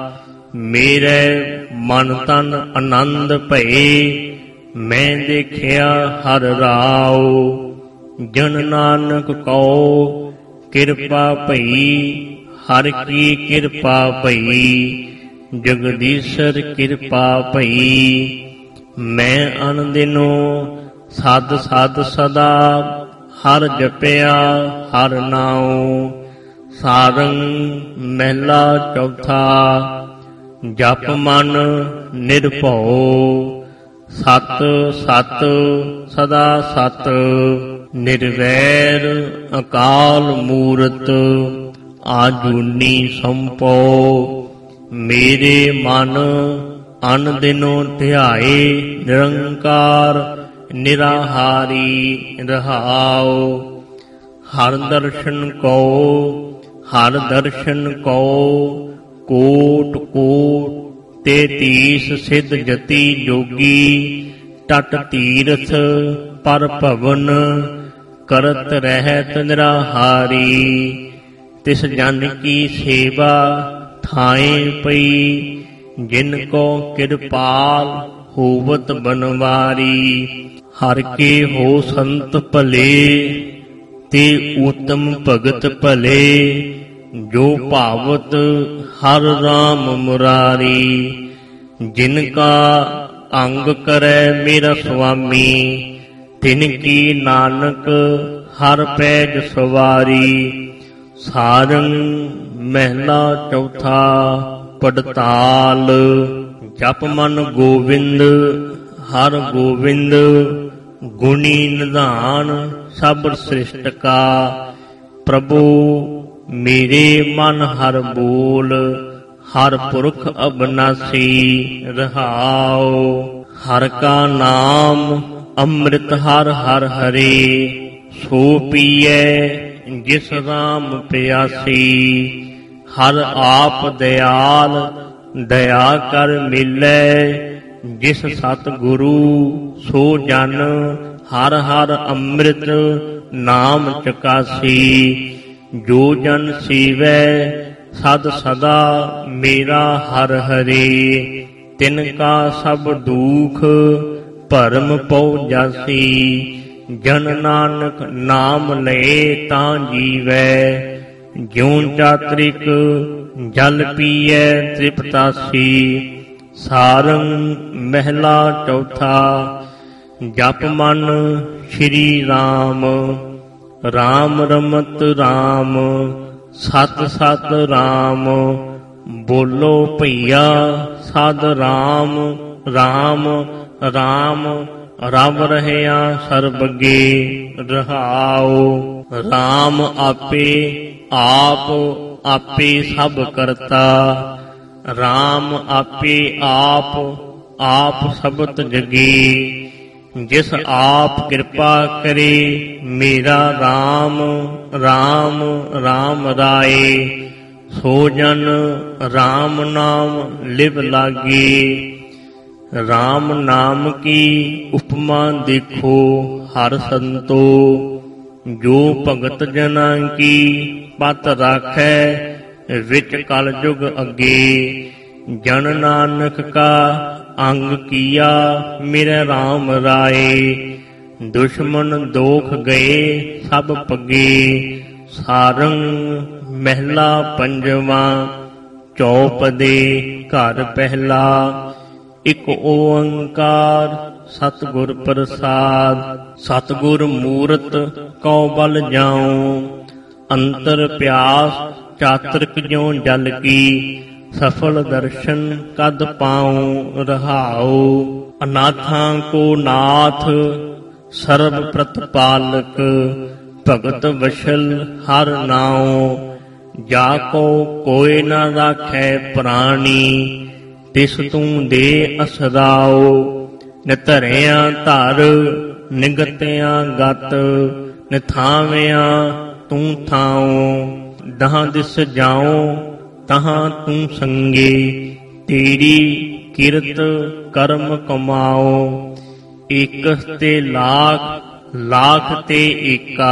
ਮੇਰੇ ਮਨ ਤਨ ਆਨੰਦ ਭਏ। ਮੈਂ ਦੇਖਿਆ ਹਰ ਰਾਉ ਜਨ ਨਾਨਕ ਕਉ ਕਿਰਪਾ ਭਈ। ਹਰ ਕੀ ਕਿਰਪਾ ਭਈ ਜਗਦੀਸ਼ਰ ਕਿਰਪਾ ਭਈ। ਮੈਂ ਅਨਦਿਨੋ ਸਦ ਸਦ ਸਦਾ ਹਰ ਜਪਿਆ ਹਰ ਨਾਉ। ਸਾਰੰਗ ਮਹਿਲਾ ਚੌਥਾ। ਜਪ ਮਨ ਨਿਰਭਉ ਸਤ ਸਤ ਸਦਾ ਸਤ। ਨਿਰਵੈਰ ਅਕਾਲ ਮੂਰਤ ਆਜੂਨੀ ਸੰਪੋ। ਮੇਰੇ ਮਨ ਅਨ ਦਿਨੋ ਧਿਆਏ ਨਿਰੰਕਾਰ ਨਿਰਾਹਾਰੀ ਰਹਾਉ। ਹਰ ਦਰਸ਼ਨ ਕਉ ਹਰ ਦਰਸ਼ਨ ਕਉ ਕੋਟ ਕੋਟ। ਤੇਤੀਸ ਸਿਧ ਜਤੀ ਜੋਗੀ ਟਟ ਤੀਰਥ ਪਰ ਭਵਨ। ਕਰਤ ਰਹਿਤ ਨਿਰਾਹਾਰੀ ਤਿਸ ਜਨ ਕੀ ਸੇਵਾ ਥਾਏ ਪਈ। ਜਿਨ ਕੋ ਕਿਰਪਾਲ ਹੋਵਤ ਬਨਵਾਰੀ। ਹਰ ਕੇ ਹੋ ਸੰਤ ਭਲੇ ਤੇ ਊਤਮ ਭਗਤ ਭਲੇ। ਜੋ ਭਾਵਤ ਹਰ ਰਾਮ ਮੁਰਾਰੀ। ਜਿਨ ਕਾ ਅੰਗ ਕਰੈ ਮੇਰਾ ਸੁਆਮੀ। ਤਿਨ ਕੀ ਨਾਨਕ ਹਰ ਪੈਜ ਸਵਾਰੀ। ਸਾਰੰਗ ਮਹਿਲਾ ਚੌਥਾ। ਪੜਤਾਲ ਜਪ ਮਨ ਗੋਵਿੰਦ ਹਰ ਗੋਵਿੰਦ। ਗੁਣੀ ਨਿਧਾਨ ਸਭ ਸ੍ਰਿਸ਼ਟ ਕਾ। ਪ੍ਰਭੂ ਮੇਰੇ ਮਨ ਹਰ ਬੋਲ ਹਰ ਪੁਰਖ ਅਬਨਾਸੀ ਰਹਾਉ। ਹਰ ਕਾ ਨਾਮ ਅੰਮ੍ਰਿਤ ਹਰ ਹਰ ਹਰੇ। ਸੋ ਪੀਐ ਜਿਸ ਰਾਮ ਪਿਆਸੀ। ਹਰ ਆਪ ਦਇਆਲ ਦਇਆ ਕਰ ਮਿਲੈ। ਜਿਸ ਸਤ ਗੁਰੂ ਸੋ ਜਨ ਹਰ ਹਰ ਅੰਮ੍ਰਿਤ ਨਾਮ ਚਕਾਸੀ। ਜੋ ਜਨ ਸੀਵੈ ਸਦ ਸਦਾ ਮੇਰਾ ਹਰ ਹਰੇ। ਤਿਨ ਕਾ ਸਭ ਦੁਖ ਭਰਮ ਪਉ ਜਾਸੀ। ਜਨ ਨਾਨਕ ਨਾਮ ਲਏ ਤਾਂ ਜੀਵੈ। ਜਿਉ ਚਾਤ੍ਰਿਕ ਜਲ ਪੀਐ ਤ੍ਰਿਪਤਾਸੀ। ਸਾਰੰਗ ਮਹਿਲਾ ਚੌਥਾ। ਜਪ ਮਨ ਸ਼੍ਰੀ ਰਾਮ। ਰਾਮ ਰਮਤ ਰਾਮ, ਸਤ ਸਤ ਰਾਮ, ਬੋਲੋ ਭਈਆ ਸਦ ਰਾਮ। ਰਾਮ ਰਾਮ ਰਬ ਰਹਿਆ ਸਰਬਗੇ ਰਹਾਉ। ਰਾਮ ਆਪੇ ਆਪ ਆਪੇ ਸਭ ਕਰਤਾ, ਰਾਮ ਆਪੇ ਆਪ ਆਪ ਸਬਤ ਜਗੀ। ਜਿਸ ਆਪ ਕਿਰਪਾ ਕਰੇ ਮੇਰਾ ਰਾਮ, ਰਾਮ ਰਾਮ ਰਾਏ। ਸੋ ਜਨ ਰਾਮ ਨਾਮ ਲਿਵ ਲਾਗੇ। ਰਾਮ ਨਾਮ ਕੀ ਉਪਮਾ ਦੇਖੋ ਹਰ ਸੰਤੋ। ਜੋ ਭਗਤ ਜਨਾਂ ਕੀ ਪਤ ਰਾਖੈ, ਵਿੱਚ ਕਲ ਯੁਗ ਅੱਗੇ। ਜਨ ਨਾਨਕ ਕਾ ਅੰਗ ਕੀਆ ਮੇਰੇ ਰਾਮ ਰਾਏ। ਦੁਸ਼ਮਨ ਦੋਖ ਗਏ ਸਭ ਪੱਗੇ। ਸਾਰੰਗ ਮਹਿਲਾ ਪੰਜਵਾ, ਚੌਪਦੇ ਘਰ ਪਹਿਲਾ। ਇਕ ਓੰਕਾਰ ਸਤਿਗੁਰ ਪ੍ਰਸਾਦ। ਸਤਿਗੁਰ ਮੂਰਤ ਕਉ ਬਲ ਜਾਉ, ਅੰਤਰ ਪਿਆਸ ਚਾਤ੍ਰਿਕ ਜਿਉ ਜਲ ਕੀ। ਸਫਲ ਦਰਸ਼ਨ ਕਦ ਪਾਉ ਰਹਾਉ। ਅਨਾਥਾਂ ਕੋ ਨਾਥ ਸਰਬ ਪ੍ਰਤਪਾਲਕ, ਭਗਤ ਵਸ਼ਲ ਹਰ ਨਾਉ। ਜਾ ਕੋ ਕੋਇ ਨਾ ਰਾਖੈ ਪ੍ਰਾਣੀ, ਤਿਸ ਤੂੰ ਦੇ ਅਸਰਾਉ। ਨਿਧਰਿਆ ਧਰ ਨਿਗਤਿਆ ਗਤ, ਨਿਥਾਵਿਆ ਤੂੰ ਥਾਉ। ਦਹਾਂ ਦਿਸ ਜਾਉ ਤਹਾਂ ਤੂੰ ਸੰਗੇ, ਤੇਰੀ ਕਿਰਤ ਕਰਮ ਕਮਾਓ। ਏਕਸ ਤੇ ਲਾਖ ਲਾਖ ਤੇ ਏਕਾ,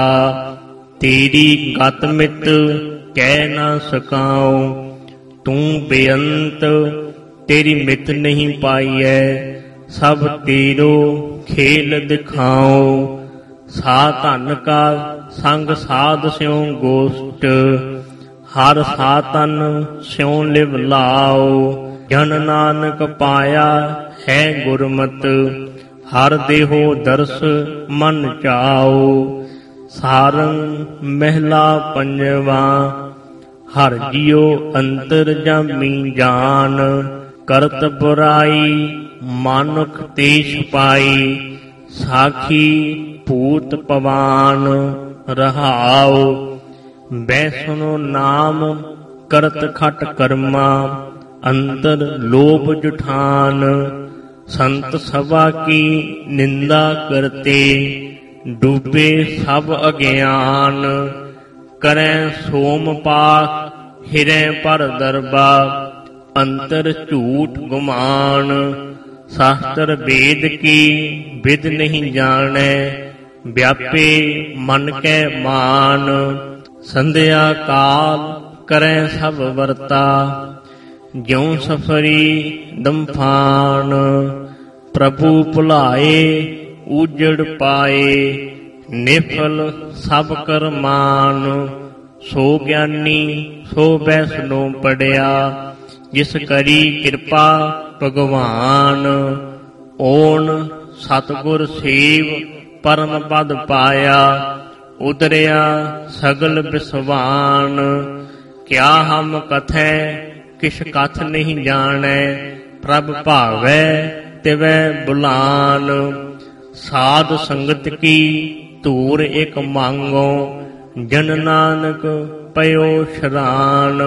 ਤੇਰੀ ਗਤ ਮਿਤ ਕਹਿ ਨਾ ਸਕਾਉ। ਤੂੰ ਬੇਅੰਤ ਤੇਰੀ ਮਿਤ ਨਹੀਂ ਪਾਈਐ, ਸਭ ਤੇਰੋ ਖੇਲ ਦਿਖਾਉ। ਸਾ ਧਨ ਕਾ ਸੰਗ ਸਾਧ ਸਿਉ ਗੋਸ਼ਟ, ਹਰ ਸਾਤਨ ਸਿਉ ਲਿਵ ਲਾਉ। ਜਨ ਨਾਨਕ ਪਾਇਆ ਹੈ ਗੁਰਮਤ, ਹਰ ਦੇਹੋ ਦਰਸ ਮਨ ਚਾਉ। ਸਾਰੰਗ ਮਹਿਲਾ ਪੰਜਵਾ, ਹਰ ਜੀਉ ਅੰਤਰ ਜਾਮੀ ਜਾਨ। ਕਰਤ ਬੁਰਾਈ ਮਾਨੁਖ ਤੇ ਛਪਾਈ, ਸਾਖੀ ਭੂਤ ਪਵਾਨ ਰਹਾਉ। ਬੈ ਸੁਨੋ ਨਾਮ ਕਰਤ ਖਟ ਕਰਮਾ, ਅੰਤਰ ਲੋਭ ਜੁਠਾਨ। ਸੰਤ ਸਭਾ ਕੀ ਨਿੰਦਾ ਕਰਤੇ, ਡੂਬੇ ਸਭ ਅਗਿਆਨ। ਕਰੈ ਸੋਮ ਪਾਖ ਹਿਰੈ ਪਰ ਦਰਬਾ, ਅੰਤਰ ਝੂਠ ਗੁਮਾਨ। ਸ਼ਾਸਤਰ ਵੇਦ ਕੀ ਵਿਦ ਨਹੀਂ ਜਾਣੈ, ਵਿਆਪੇ ਮਨ ਕੈ ਮਾਨ। ਸੰਧਿਆ ਕਾਲ ਕਰੈ ਸਭ ਵਰਤਾ, ਜਿਉ ਸਫਰੀ ਦੰਫਾਨ। ਪ੍ਰਭੂ ਭੁਲਾਏ ਉਜੜ ਪਾਏ, ਨਿਫਲ ਸਭ ਕਰਮਾਨ। ਸੋ ਗਿਆਨੀ ਸੋ ਬੈਸਨੋ ਪੜਿਆ, ਜਿਸ ਕਰੀ ਕਿਰਪਾ ਭਗਵਾਨ। ਓਣ ਸਤਿਗੁਰ ਸੇਵ ਪਰਮ ਪਦ ਪਾਇਆ, ਉਦਰਿਆ ਸਗਲ ਬਿਸਵਾਨ। ਕਿਆ ਹਮ ਕਥੈ ਕਿਛ ਕਥ ਨਹੀਂ ਜਾਣੈ, ਪ੍ਰਭ ਭਾਵੈ ਤਿਵੈ ਬੁਲਾਨ। ਸਾਧ ਸੰਗਤ ਕੀ ਧੂਰ ਇਕ ਮੰਗੋ, ਜਨ ਨਾਨਕ ਪਇਓ ਸ਼ਰਾਨ।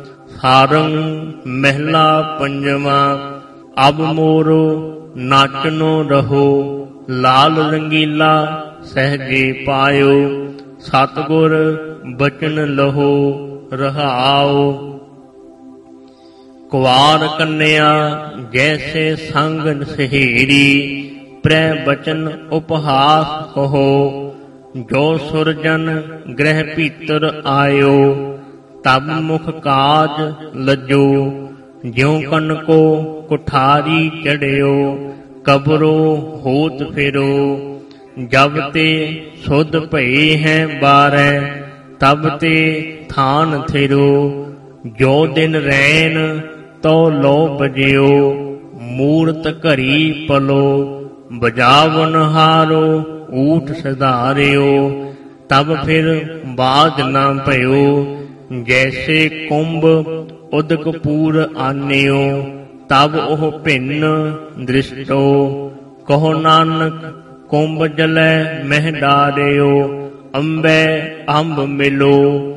ਸਾਰੰਗ ਮਹਿਲਾ ਪੰਜਵਾ, ਅਬ ਮੋਰੋ ਨਾਚਨੋ ਰਹੋ। ਲਾਲ ਰੰਗੀਲਾ ਸਹਿਜੇ ਪਾਇਓ, ਸਤਿਗੁਰ ਬਚਨ ਲਹੋ ਰਹਾਉ। ਕੁਵਾਰ ਕੰਨਿਆ ਜੈਸੇ ਸੰਗ ਸਹੇਰੀ, ਪ੍ਰੈ ਬਚਨ ਉਪਹਾਸ ਕਹੋ। ਜੋ ਸੁਰਜਨ ਗ੍ਰਹਿ ਭੀਤਰ ਆਇਓ, ਤਬ ਮੁਖ ਕਾਜ ਲੱਜੋ। ਜਿਉ ਕਨਕੋ ਕੁਠਾਰੀ ਚੜਿਓ, ਕਬਰੋ ਹੋਤ ਫਿਰੋ। ਜਬ ਤੇ ਸੁਧ ਭਏ ਹੈ ਬਾਰੈ, ਤਬ ਤੇ ਥਾਨ ਥਿਰੋ। ਜੋ ਦਿਨ ਰੈਨ ਤੋ ਲੋ ਬਜਿਓ, ਮੂਰਤ ਘਰੀ ਪਲੋ। ਬਜਾਵਨ ਹਾਰੋ ਊਠ ਸਿਧਾਰਿਓ। ਤਬ ਫਿਰ ਬਾਜ ਨਾ ਭਇਓ, ਜੈਸੇ ਕੁੰਭ ਉਦਕ ਪੂਰ ਆਨਿਓ। ਤਬ ਉਹ ਭਿੰਨ ਦ੍ਰਿਸ਼ਟੋ, ਕਹੋ ਨਾਨਕ ਕੁੰਭ ਜਲੈ ਮਹਿ ਡਾਰਿਓ। ਅੰਬੈ ਅੰਬ ਮਿਲੋ,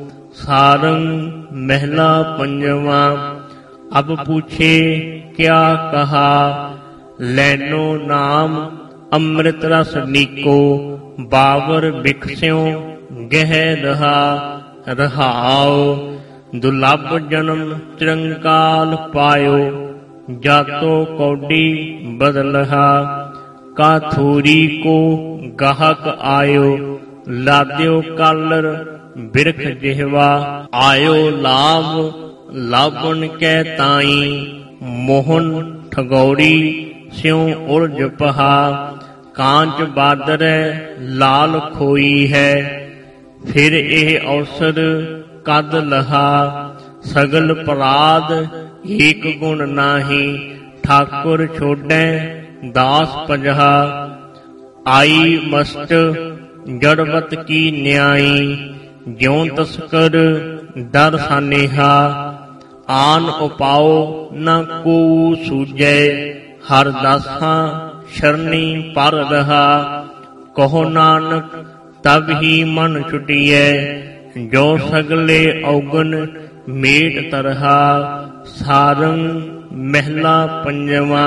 ਸਾਰੰਗ ਮਹਿਲਾ ਪੰਜਵਾ। ਅਬ ਪੁੱਛੇ ਕਿਆ ਕਹਾ, ਲੈਨੋ ਨਾਮ ਅੰਮ੍ਰਿਤ ਰਸ ਨੀਕੋ। ਬਾਵਰ ਬਿਖਸਿਓ ਗਹਿ ਰਹਾ ਰਹਾਉ, ਦੁਲੱਭ ਜਨਮ ਚਿਰੰਕਾਲ ਪਾਇਓ। ਜਾਤੋ ਕੌਡੀ ਬਦਲਹਾ, ਕਾਥੂਰੀ ਕੋ ਗਾਹਕ ਆਇਓ। ਲਾਦਿਓ ਕਾਲਰ ਬਿਰਖ ਜਿਹਵਾ, ਆਇਓ ਲਾਭ ਲਾਭਣ ਕੈ ਤਾਈ। ਮੋਹਨ ਠਗੌੜੀ ਸਿਉ ਉਲਝ ਪਹਾ, ਕਾਂਚ ਬਾਦਰੈ ਲਾਲ ਖੋਈ ਹੈ। ਫਿਰ ਇਹ ਅਵਸਰ ਕਦ ਲਹਾ, ਸਗਲ ਪਰਾਧ ਏਕ ਗੁਣ ਨਾਹੀ। ਠਾਕੁਰ ਛੋਡੈ ਦਾਸ ਪਜਹਾ, ਆਈ ਮਸਟ ਜੜਵਤ ਕੀ ਨਿਆਈ। ਜਿਉ ਤਸਕਰ ਦਰ ਸਾਨੇਹਾ, ਆਨ ਉਪਾਉ ਨ ਕੋ ਸੂਝੈ। ਹਰ ਦਾਸਾਂ ਸ਼ਰਣੀ ਪਰ ਰਹਾ, ਕਹੋ ਨਾਨਕ ਤਬ ਹੀ ਮਨ ਛੁਟੀਐ। ਜੋ ਸਗਲੇ ਔਗਨ ਮੇਟ ਤਰਹਾ, ਸਾਰੰਗ ਮਹਿਲਾ ਪੰਜਵਾ।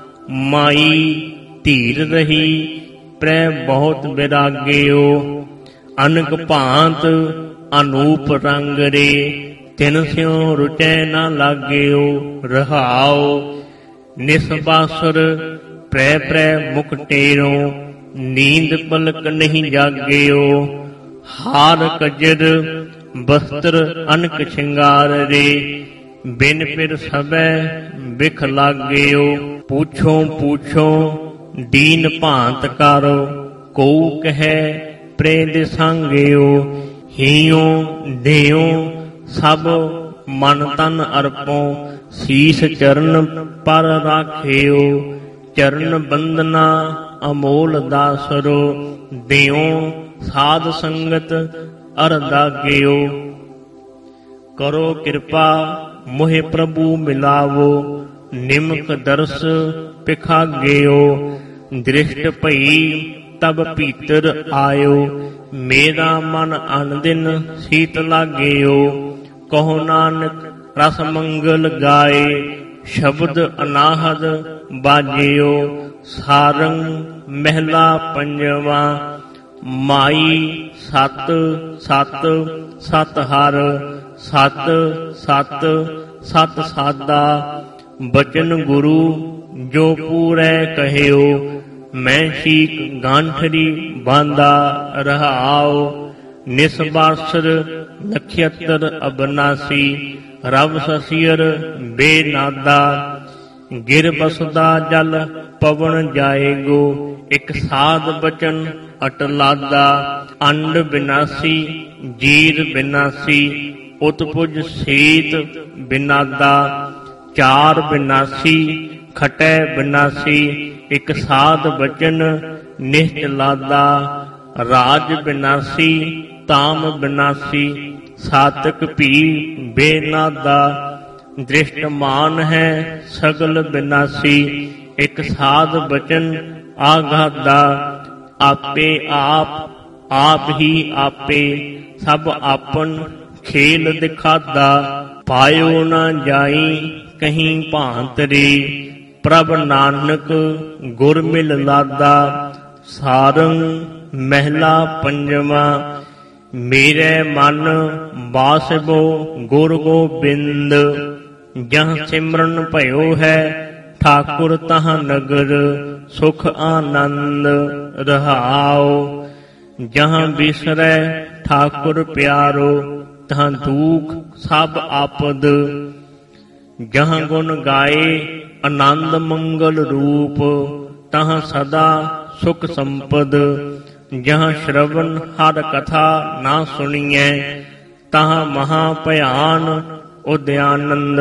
ਮਾਈ ਧੀਰ ਰਹੀ ਪ੍ਰੈ ਬਹੁਤ ਵਿਰਾਗਿਓ, ਅਨਕ ਭਾਂਤ ਅਨੂਪ ਰੰਗ ਰੇ। ਤਿਨ ਸਿਉ ਰੁਚੈ ਨਾ ਲਾਗਿਓ ਰਹਾਉ, ਨਿਸਬਾਸੁਰ ਪ੍ਰੈ ਪ੍ਰੈ ਮੁਖ ਟੇਰੋ। ਨੀਂਦ ਪਲਕ ਨਹੀਂ ਜਾਗਿਓ, ਹਾਰ ਕਜਰ ਬਸਤਰ ਅਨਕ ਸ਼ਿੰਗਾਰ ਰੇ। ਬਿਨ ਫਿਰ ਸਭੈ ਬਿਖ ਲਾਗਿਓ, ਪੁੱਛੋ ਪੁੱਛੋ ਦੀਨ ਭਾਂਤ ਕਰੋ। ਕੋ ਕਹੈ ਪ੍ਰੇ ਦੇ ਸੰਗਿਓ, ਹੀਓ ਦੇਉ ਸਭ ਮਨ ਤਨ ਅਰਪੋ। ਸੀਸ ਚਰਨ ਪਰ ਰਾਖਿਓ, ਚਰਨ ਬੰਦਨਾ ਅਮੋਲ ਦਾਸਰੋ। ਦਿਓ ਸਾਧ ਸੰਗਤ ਅਰਦਾਗਿਓ, ਕਰੋ ਕਿਰਪਾ ਮੋਹਿ ਪ੍ਰਭੂ ਮਿਲਾਵੋ। ਨਿਮਕ ਦਰਸ ਪਿਖਾਗਿਓ, ਦ੍ਰਿਸ਼ਟ ਭਈ ਤਬ ਭੀਤਰ ਆਇਓ। ਮੇਰਾ ਮਨ ਅਨ ਦਿਨ ਸੀਤ ਲਾਗਿਓ, ਕਹੋ ਨਾਨਕ ਰਸ ਮੰਗਲ ਗਾਏ। ਸ਼ਬਦ ਅਨਾਹਦ ਬਾਜਿਓ, ਸਾਰੰਗ ਮਹਿਲਾ ਪੰਜਵਾ। ਮਾਈ ਸਤ ਸਤ ਸਤ ਹਰ, ਸਤ ਸਤ ਸਤ ਸਾਦਾ। ਬਚਨ ਗੁਰੂ ਜੋ ਪੂਰੈ ਕਹਿਓ, ਮੈਂ ਸ਼ੀਕ ਗਾਂਠਰੀ ਬਾਂਦਾ ਰਹਾਉ। ਨਿਸਬਾਸਰ ਨਖਯਤਰ ਅਬਨਾਸੀ, ਰਵ ਸਸੀਰ ਬੇਨਾਦਾ। ਗਿਰ ਬਸਦਾ ਜਲ ਪਵਨ ਜਾਏਗੋ, ਇਕ ਸਾਧ ਬਚਨ ਅਟਲਾਦਾ। ਅੰਡ ਬਿਨਾਸੀ ਜੀਰ ਬਿਨਾਸੀ, ਉਤਪੁਜ ਸੀਤ ਬਿਨਾਦਾ। ਚਾਰ ਬਿਨਾਸੀ ਖਟੈ ਬਿਨਾਸੀ, ਇਕ ਸਾਧ ਬਚਨ ਨਿਹਚਲਾਦਾ। ਰਾਜ ਬਿਨਾਸੀ ਤਾਮ ਬਿਨਾਸੀ, ਸਾਤਕ ਭੀ ਬੇਨਾਦਾ। ਦ੍ਰਿਸ਼ਟ ਮਾਨ ਹੈ ਸਗਲ ਬਿਨਾਸੀ, ਇਕ ਸਾਧ ਬਚਨ ਆਗਾਦਾ। ਆਪੇ ਆਪ ਆਪ ਹੀ ਆਪੇ, ਸਭ ਆਪਨ ਖੇਲ ਦਿਖਾਦਾ। ਪਾਇਓ ਨਾ ਜਾਈ ਕਹੀਂ ਭਾਂਤਰੇ, ਪ੍ਰਭ ਨਾਨਕ ਗੁਰ ਮਿਲ ਲਾਦਾ। ਸਾਰੰਗ ਮਹਿਲਾ ਪੰਜਵਾ। ਮੇਰੇ ਮਨ ਬਾਸਬੋ ਗੁਰ ਗੋਬਿੰਦ, ਜਹ ਸਿਮਰਨ ਭਇਓ ਹੈ ਠਾਕੁਰ ਤਹ ਨਗਰ। ਸੁਖ ਆਨੰਦ ਰਹਾਉ, ਜਹਾਂ ਬਿਸਰੈ ਠਾਕੁਰ ਪਿਆਰੋ। ਤਹਾਂ ਦੁਖ ਸਭ ਆਪਦ, ਜਹਾਂ ਗੁਣ ਗਾਏ ਆਨੰਦ ਮੰਗਲ ਰੂਪ। ਤਹਾਂ ਸਦਾ ਸੁਖ ਸੰਪਦ, ਜਹਾਂ ਸ਼ਰਵਨ ਹਰ ਕਥਾ ਨਾ ਸੁਣੀਐ। ਤਹਾਂ ਮਹਾ ਭਿਆਨ ਉਦਿਆਨੰਦ,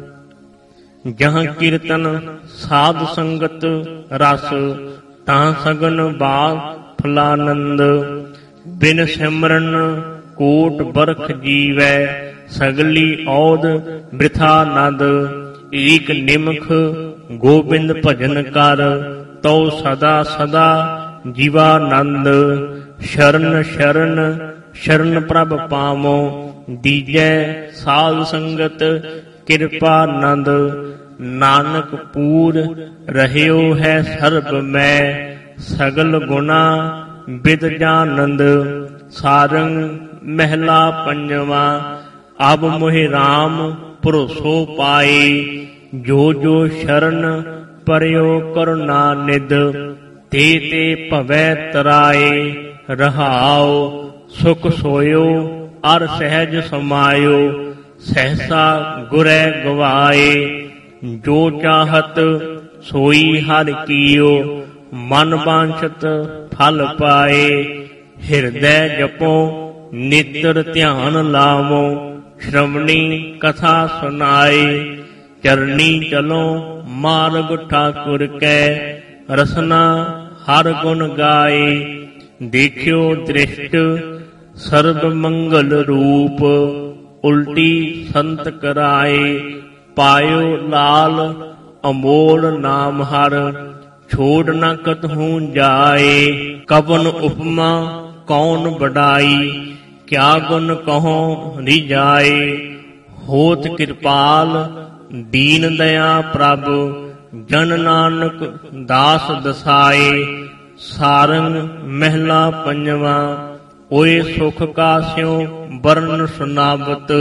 ਜਹਾਂ ਕੀਰਤਨ ਸਾਧ ਸੰਗਤ ਰਸ। ਤਹਾਂ ਸਗਨ ਬਾਗ ਸਫਲਾਨੰਦ। ਬਿਨ ਸਿਮਰਨ ਕੋਟ ਬਰਖ ਜੀਵੈ, ਸਗਲੀ ਔਦ ਬ੍ਰਿਥਾ ਨਦ। ਏਕ ਨਿਮਖ ਗੋਬਿੰਦ ਭਜਨ ਕਰ, ਤਉ ਸਦਾ ਸਦਾ ਜੀਵਾਨੰਦ। ਸ਼ਰਨ ਸ਼ਰਨ ਸ਼ਰਨ ਪ੍ਰਭ ਪਾਵੋ, ਦੀਜੈ ਸਾਧ ਸੰਗਤ ਕਿਰਪਾਨੰਦ। ਨਾਨਕ ਪੂਰ ਰਹਿਓ ਹੈ ਸਰਬ ਮੈਂ, ਸਗਲ ਗੁਣਾ ਬਿਦ ਜਾਨੰਦ। ਸਾਰੰਗ ਮਹਿਲਾ ਪੰਜਵਾ। ਅਬ ਮੋਹਿ ਰਾਮ ਭਰੋਸੋ ਪਾਏ, ਜੋ ਜੋ ਸ਼ਰਨ ਪਰਿਓ ਕਰੁਣਾ ਨਿਧ। ਤੇ ਤੇ ਭਵੈ ਤਰਾਏ, ਰਹਾਉ ਸੁਖ ਸੋਇਓ ਅਰ ਸਹਿਜ ਸਮਾਇਓ। ਸਹਿਸਾ ਗੁਰੈ ਗਵਾਏ, ਜੋ ਚਾਹਤ ਸੋਈ ਹਰਿ ਕੀਓ। ਮਨ ਵਾਂਛਤ ਫਲ ਪਾਏ, ਹਿਰਦੈ ਜਪੋ ਨਿਤਰ ਧਿਆਨ ਲਾਵੋ। ਸ਼੍ਰਵਣੀ ਕਥਾ ਸੁਨਾਏ, ਚਰਨੀ ਚਲੋ ਮਾਰਗ ਠਾਕੁਰ ਕੈ। ਰਸਨਾ ਹਰ ਗੁਣ ਗਾਏ, ਦੇਖਿਓ ਦ੍ਰਿਸ਼ਟ ਸਰਬ ਮੰਗਲ ਰੂਪ। ਉਲਟੀ ਸੰਤ ਕਰਾਏ, ਪਾਇਓ ਲਾਲ ਅਮੋਲ ਨਾਮ ਹਰ। ਛੋੜ ਨ ਕਤਹੂ ਜਾਏ, ਕਵਨ ਉਪਮਾ ਕੌਣ ਬੜਾਈ। ਕਿਆ ਗੁਣ ਕਹੋ ਰਿਜਾਏ, ਹੋਤ ਕਿਰਪਾਲ ਦੀਨ ਦਇਆ ਪ੍ਰਭ। ਜਨ ਨਾਨਕ ਦਾਸ ਦਸਾਏ, ਸਾਰੰਗ ਮਹਿਲਾ ਪੰਜਵਾ। ਓਏ ਸੁਖ ਕਾ ਸਿਉ ਵਰਨ ਸੁਨਾਵਤ,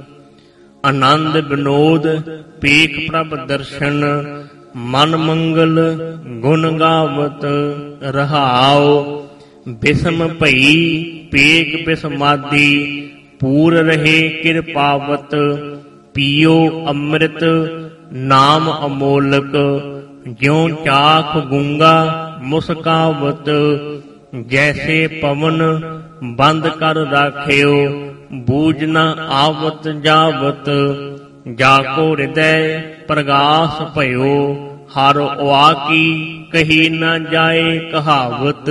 ਆਨੰਦ ਵਿਨੋਦ ਪੇਖ ਪ੍ਰਭ ਦਰਸ਼ਨ। ਮਨ ਮੰਗਲ ਗੁਣ ਗਾਵਤ, ਰਹਾਉ ਬਿਸਮ ਭਈ ਪੇਖ ਬਿਸਮਾਦੀ। ਪੂਰ ਰਹੇ ਕਿਰਪਾਵਤ, ਪੀਓ ਅੰਮ੍ਰਿਤ ਨਾਮ ਅਮੋਲਕ। ਜਿਉ ਚਾਖ ਗੂੰਗਾ ਮੁਸਕਾਵਤ, ਜੈਸੇ ਪਵਨ ਬੰਦ ਕਰ ਰਾਖਿਓ। ਬੂਝ ਨ ਆਵਤ ਜਾਵਤ, ਜਾਕੋ ਹਿਰਦੈ ਪ੍ਰਗਾਸ ਭਇਓ। ਹਰ ਉਆ ਕੀ ਕਹੀ ਨ ਜਾਏ ਕਹਾਵਤ।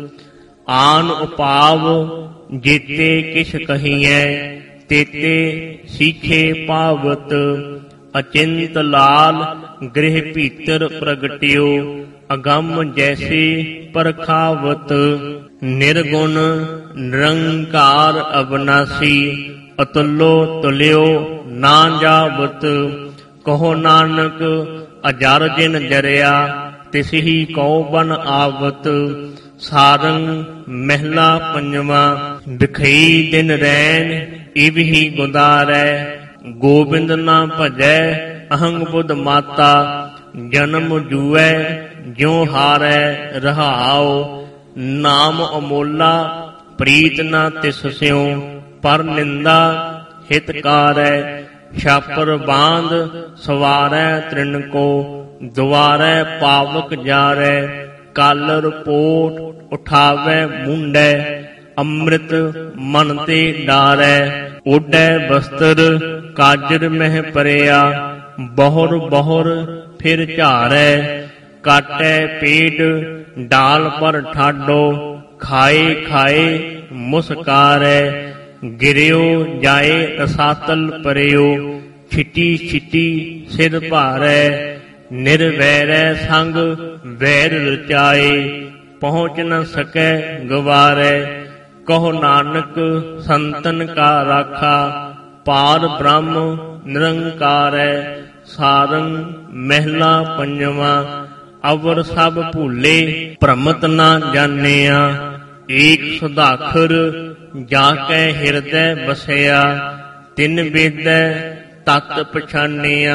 ਆਨ ਉਪਾਵ ਜੇਤੇ ਕਿਛ ਕਹੀਐ, ਤੇਤੇ ਸੀਖੇ ਪਾਵਤ। ਅਚਿੰਤ ਲਾਲ ਗ੍ਰਹਿ ਭੀਤਰ ਪ੍ਰਗਟਿਓ, ਅਗੰਮ ਜੈਸੇ ਪਰਖਾਵਤ। ਨਿਰਗੁਣ ਨਿਰੰਕਾਰ ਅਬਨਾਸੀ, ਅਤੁਲੋ ਤੁਲਿਓ ਨਾ ਜਾਵਤ। ਕਹੋ ਨਾਨਕ ਅਜਰ ਜਿਨ ਜਰਿਆ, ਤਿਸਹੀ ਕਉ ਬਨ ਆਵਤ। ਸਾਰੰਗ ਮਹਿਲਾ ਪੰਜਵਾ। ਵਿਖਈ ਦਿਨ ਰੈਨ ਇਵਹੀ ਗੁਦਾਰੈ, ਗੋਬਿੰਦ ਨਾ ਭਜੈ ਅਹੰਗ ਬੁੱਧ ਮਾਤਾ। ਜਨਮ ਜੂਐ ਜਿਉ ਹਾਰੈ, ਰਹਾਉ ਨਾਮ ਅਮੋਲਾ ਪ੍ਰੀਤ ਨਾ ਤਿਸ ਸਿਉ। ਪਰ ਨਿੰਦਾ ਹਿਤਕਾਰੈ, ਛਾਪਰ ਬਾਂਧ ਸਵਾਰੈ ਤ੍ਰਿਣ ਕੋ। ਦੁਆਰੈ ਪਾਵਕ ਜਾਰੈ, ਕਾਲਰ ਪੋਟ ਉਠਾਵੈ ਮੁੰਡੈ। ਅੰਮ੍ਰਿਤ ਮਨ ਤੇ ਡਾਰੈ, ਓਡੈ ਬਸਤਰ ਕਾਜਰ ਮਹਿ ਪਰਿਆ। ਬਹੁਰ ਬਹੁਰ ਫਿਰ ਝਾਰੈ, ਕਾਟੈ ਪੇਟ ਡਾਲ ਪਰ ਠਾਡੋ। ਖਾਏ ਖਾਏ ਮੁਸਕਾਰੈ, ਗਿਰਿਓ ਜਾਏ ਰਸਾਤਲ ਪਰਿਓ। ਛਿਟੀ ਛਿਟੀ ਸਿਰ ਭਾਰੈ, ਨਿਰਵੈਰੈ ਸੰਗ ਵੈਰ ਰਚਾਏ। ਪਹੁੰਚ ਨ ਸਕੈ ਗਵਾਰੈ, ਕਹੋ ਨਾਨਕ ਸੰਤਨ ਕਾ ਰਾਖਾ। ਪਾਰ ਬ੍ਰਹਮ ਨਿਰੰਕਾਰੈ, ਸਾਰੰਗ ਮਹਿਲਾ ਪੰਜਵਾ। ਅਵਰ ਸਭ ਭੂਲੇ ਭ੍ਰਮਤ ਨਾ ਜਾਣਿਆ, ਏਕ ਸੁਧਾਖਰ ਜਾ ਕੈ ਹਿਰਦੈ ਬਸਿਆ। ਤਿਨ ਵੇਦੈ ਤਤ ਪਛਾਨਿਆ,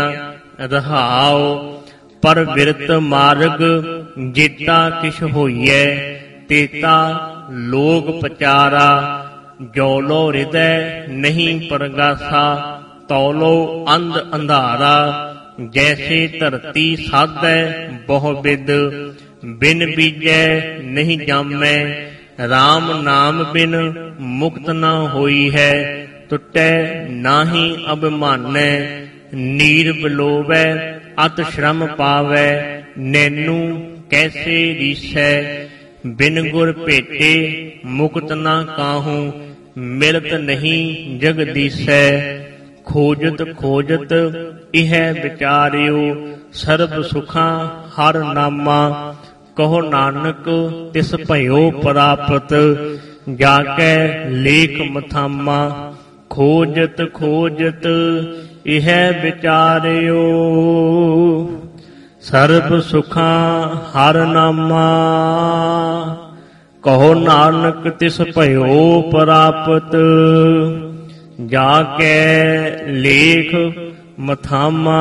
ਰਹਾਉ ਪਰ ਬਿਰਤ ਮਾਰਗ ਜੇਤਾ ਕਿਛ ਹੋਈਐ। ਤੇਤਾ ਲੋਗ ਪਚਾਰਾ, ਜੋਲੋ ਹਿਰਦੈ ਨਹੀਂ ਪਰਗਾਸਾ। ਤੌਲੋ ਅੰਧ ਅੰਧਾਰਾ, ਜੈਸੇ ਧਰਤੀ ਸਾਧੈ ਬਹੁ ਬਿਦ। ਬਿਨ ਬੀਜੈ ਨਹੀਂ ਜਾਮੈ, ਰਾਮ ਨਾਮ ਬਿਨ ਮੁਕਤ ਨਾ ਹੋਈ ਹੈ। ਟੁੱਟੈ ਨਾਹੀ ਅਭਿਮਾਨੈ, ਨੀਰ ਬਿਲੋਵੈ ਅਤ ਸ਼ਰਮ ਪਾਵੈ। ਨੈਨੂ ਕੈਸੇ ਰੀਸੈ, ਬਿਨ ਗੁਰ ਭੇਟੇ ਮੁਕਤ ਨਾ ਕਾਹੂ, ਮਿਲਤ ਨਹੀਂ ਜਗਦੀਸੈ। ਖੋਜਤ ਖੋਜਤ ਇਹ ਵਿਚਾਰਿਓ, ਸਰਬ ਸੁਖਾਂ ਹਰ ਨਾਮਾ। ਕਹੋ ਨਾਨਕ ਤਿਸ ਭਇਓ ਪ੍ਰਾਪਤ, ਜਾ ਕੈ ਲੇਖ ਮਥਾਮਾ। ਖੋਜਤ ਖੋਜਤ ਇਹ ਵਿਚਾਰਿਓ, ਸਰਬ ਸੁਖਾਂ ਹਰ ਨਾਮਾ। ਕਹੋ ਨਾਨਕ ਤਿਸ ਭਇਓ ਪ੍ਰਾਪਤ, ਜਾ ਕੈ ਲੇਖ ਮਥਾਮਾ।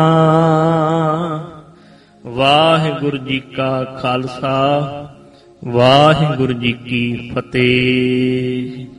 ਵਾਹਿਗੁਰੂ ਜੀ ਕਾ ਖਾਲਸਾ, ਵਾਹਿਗੁਰੂ ਜੀ ਕੀ ਫਤਿਹ।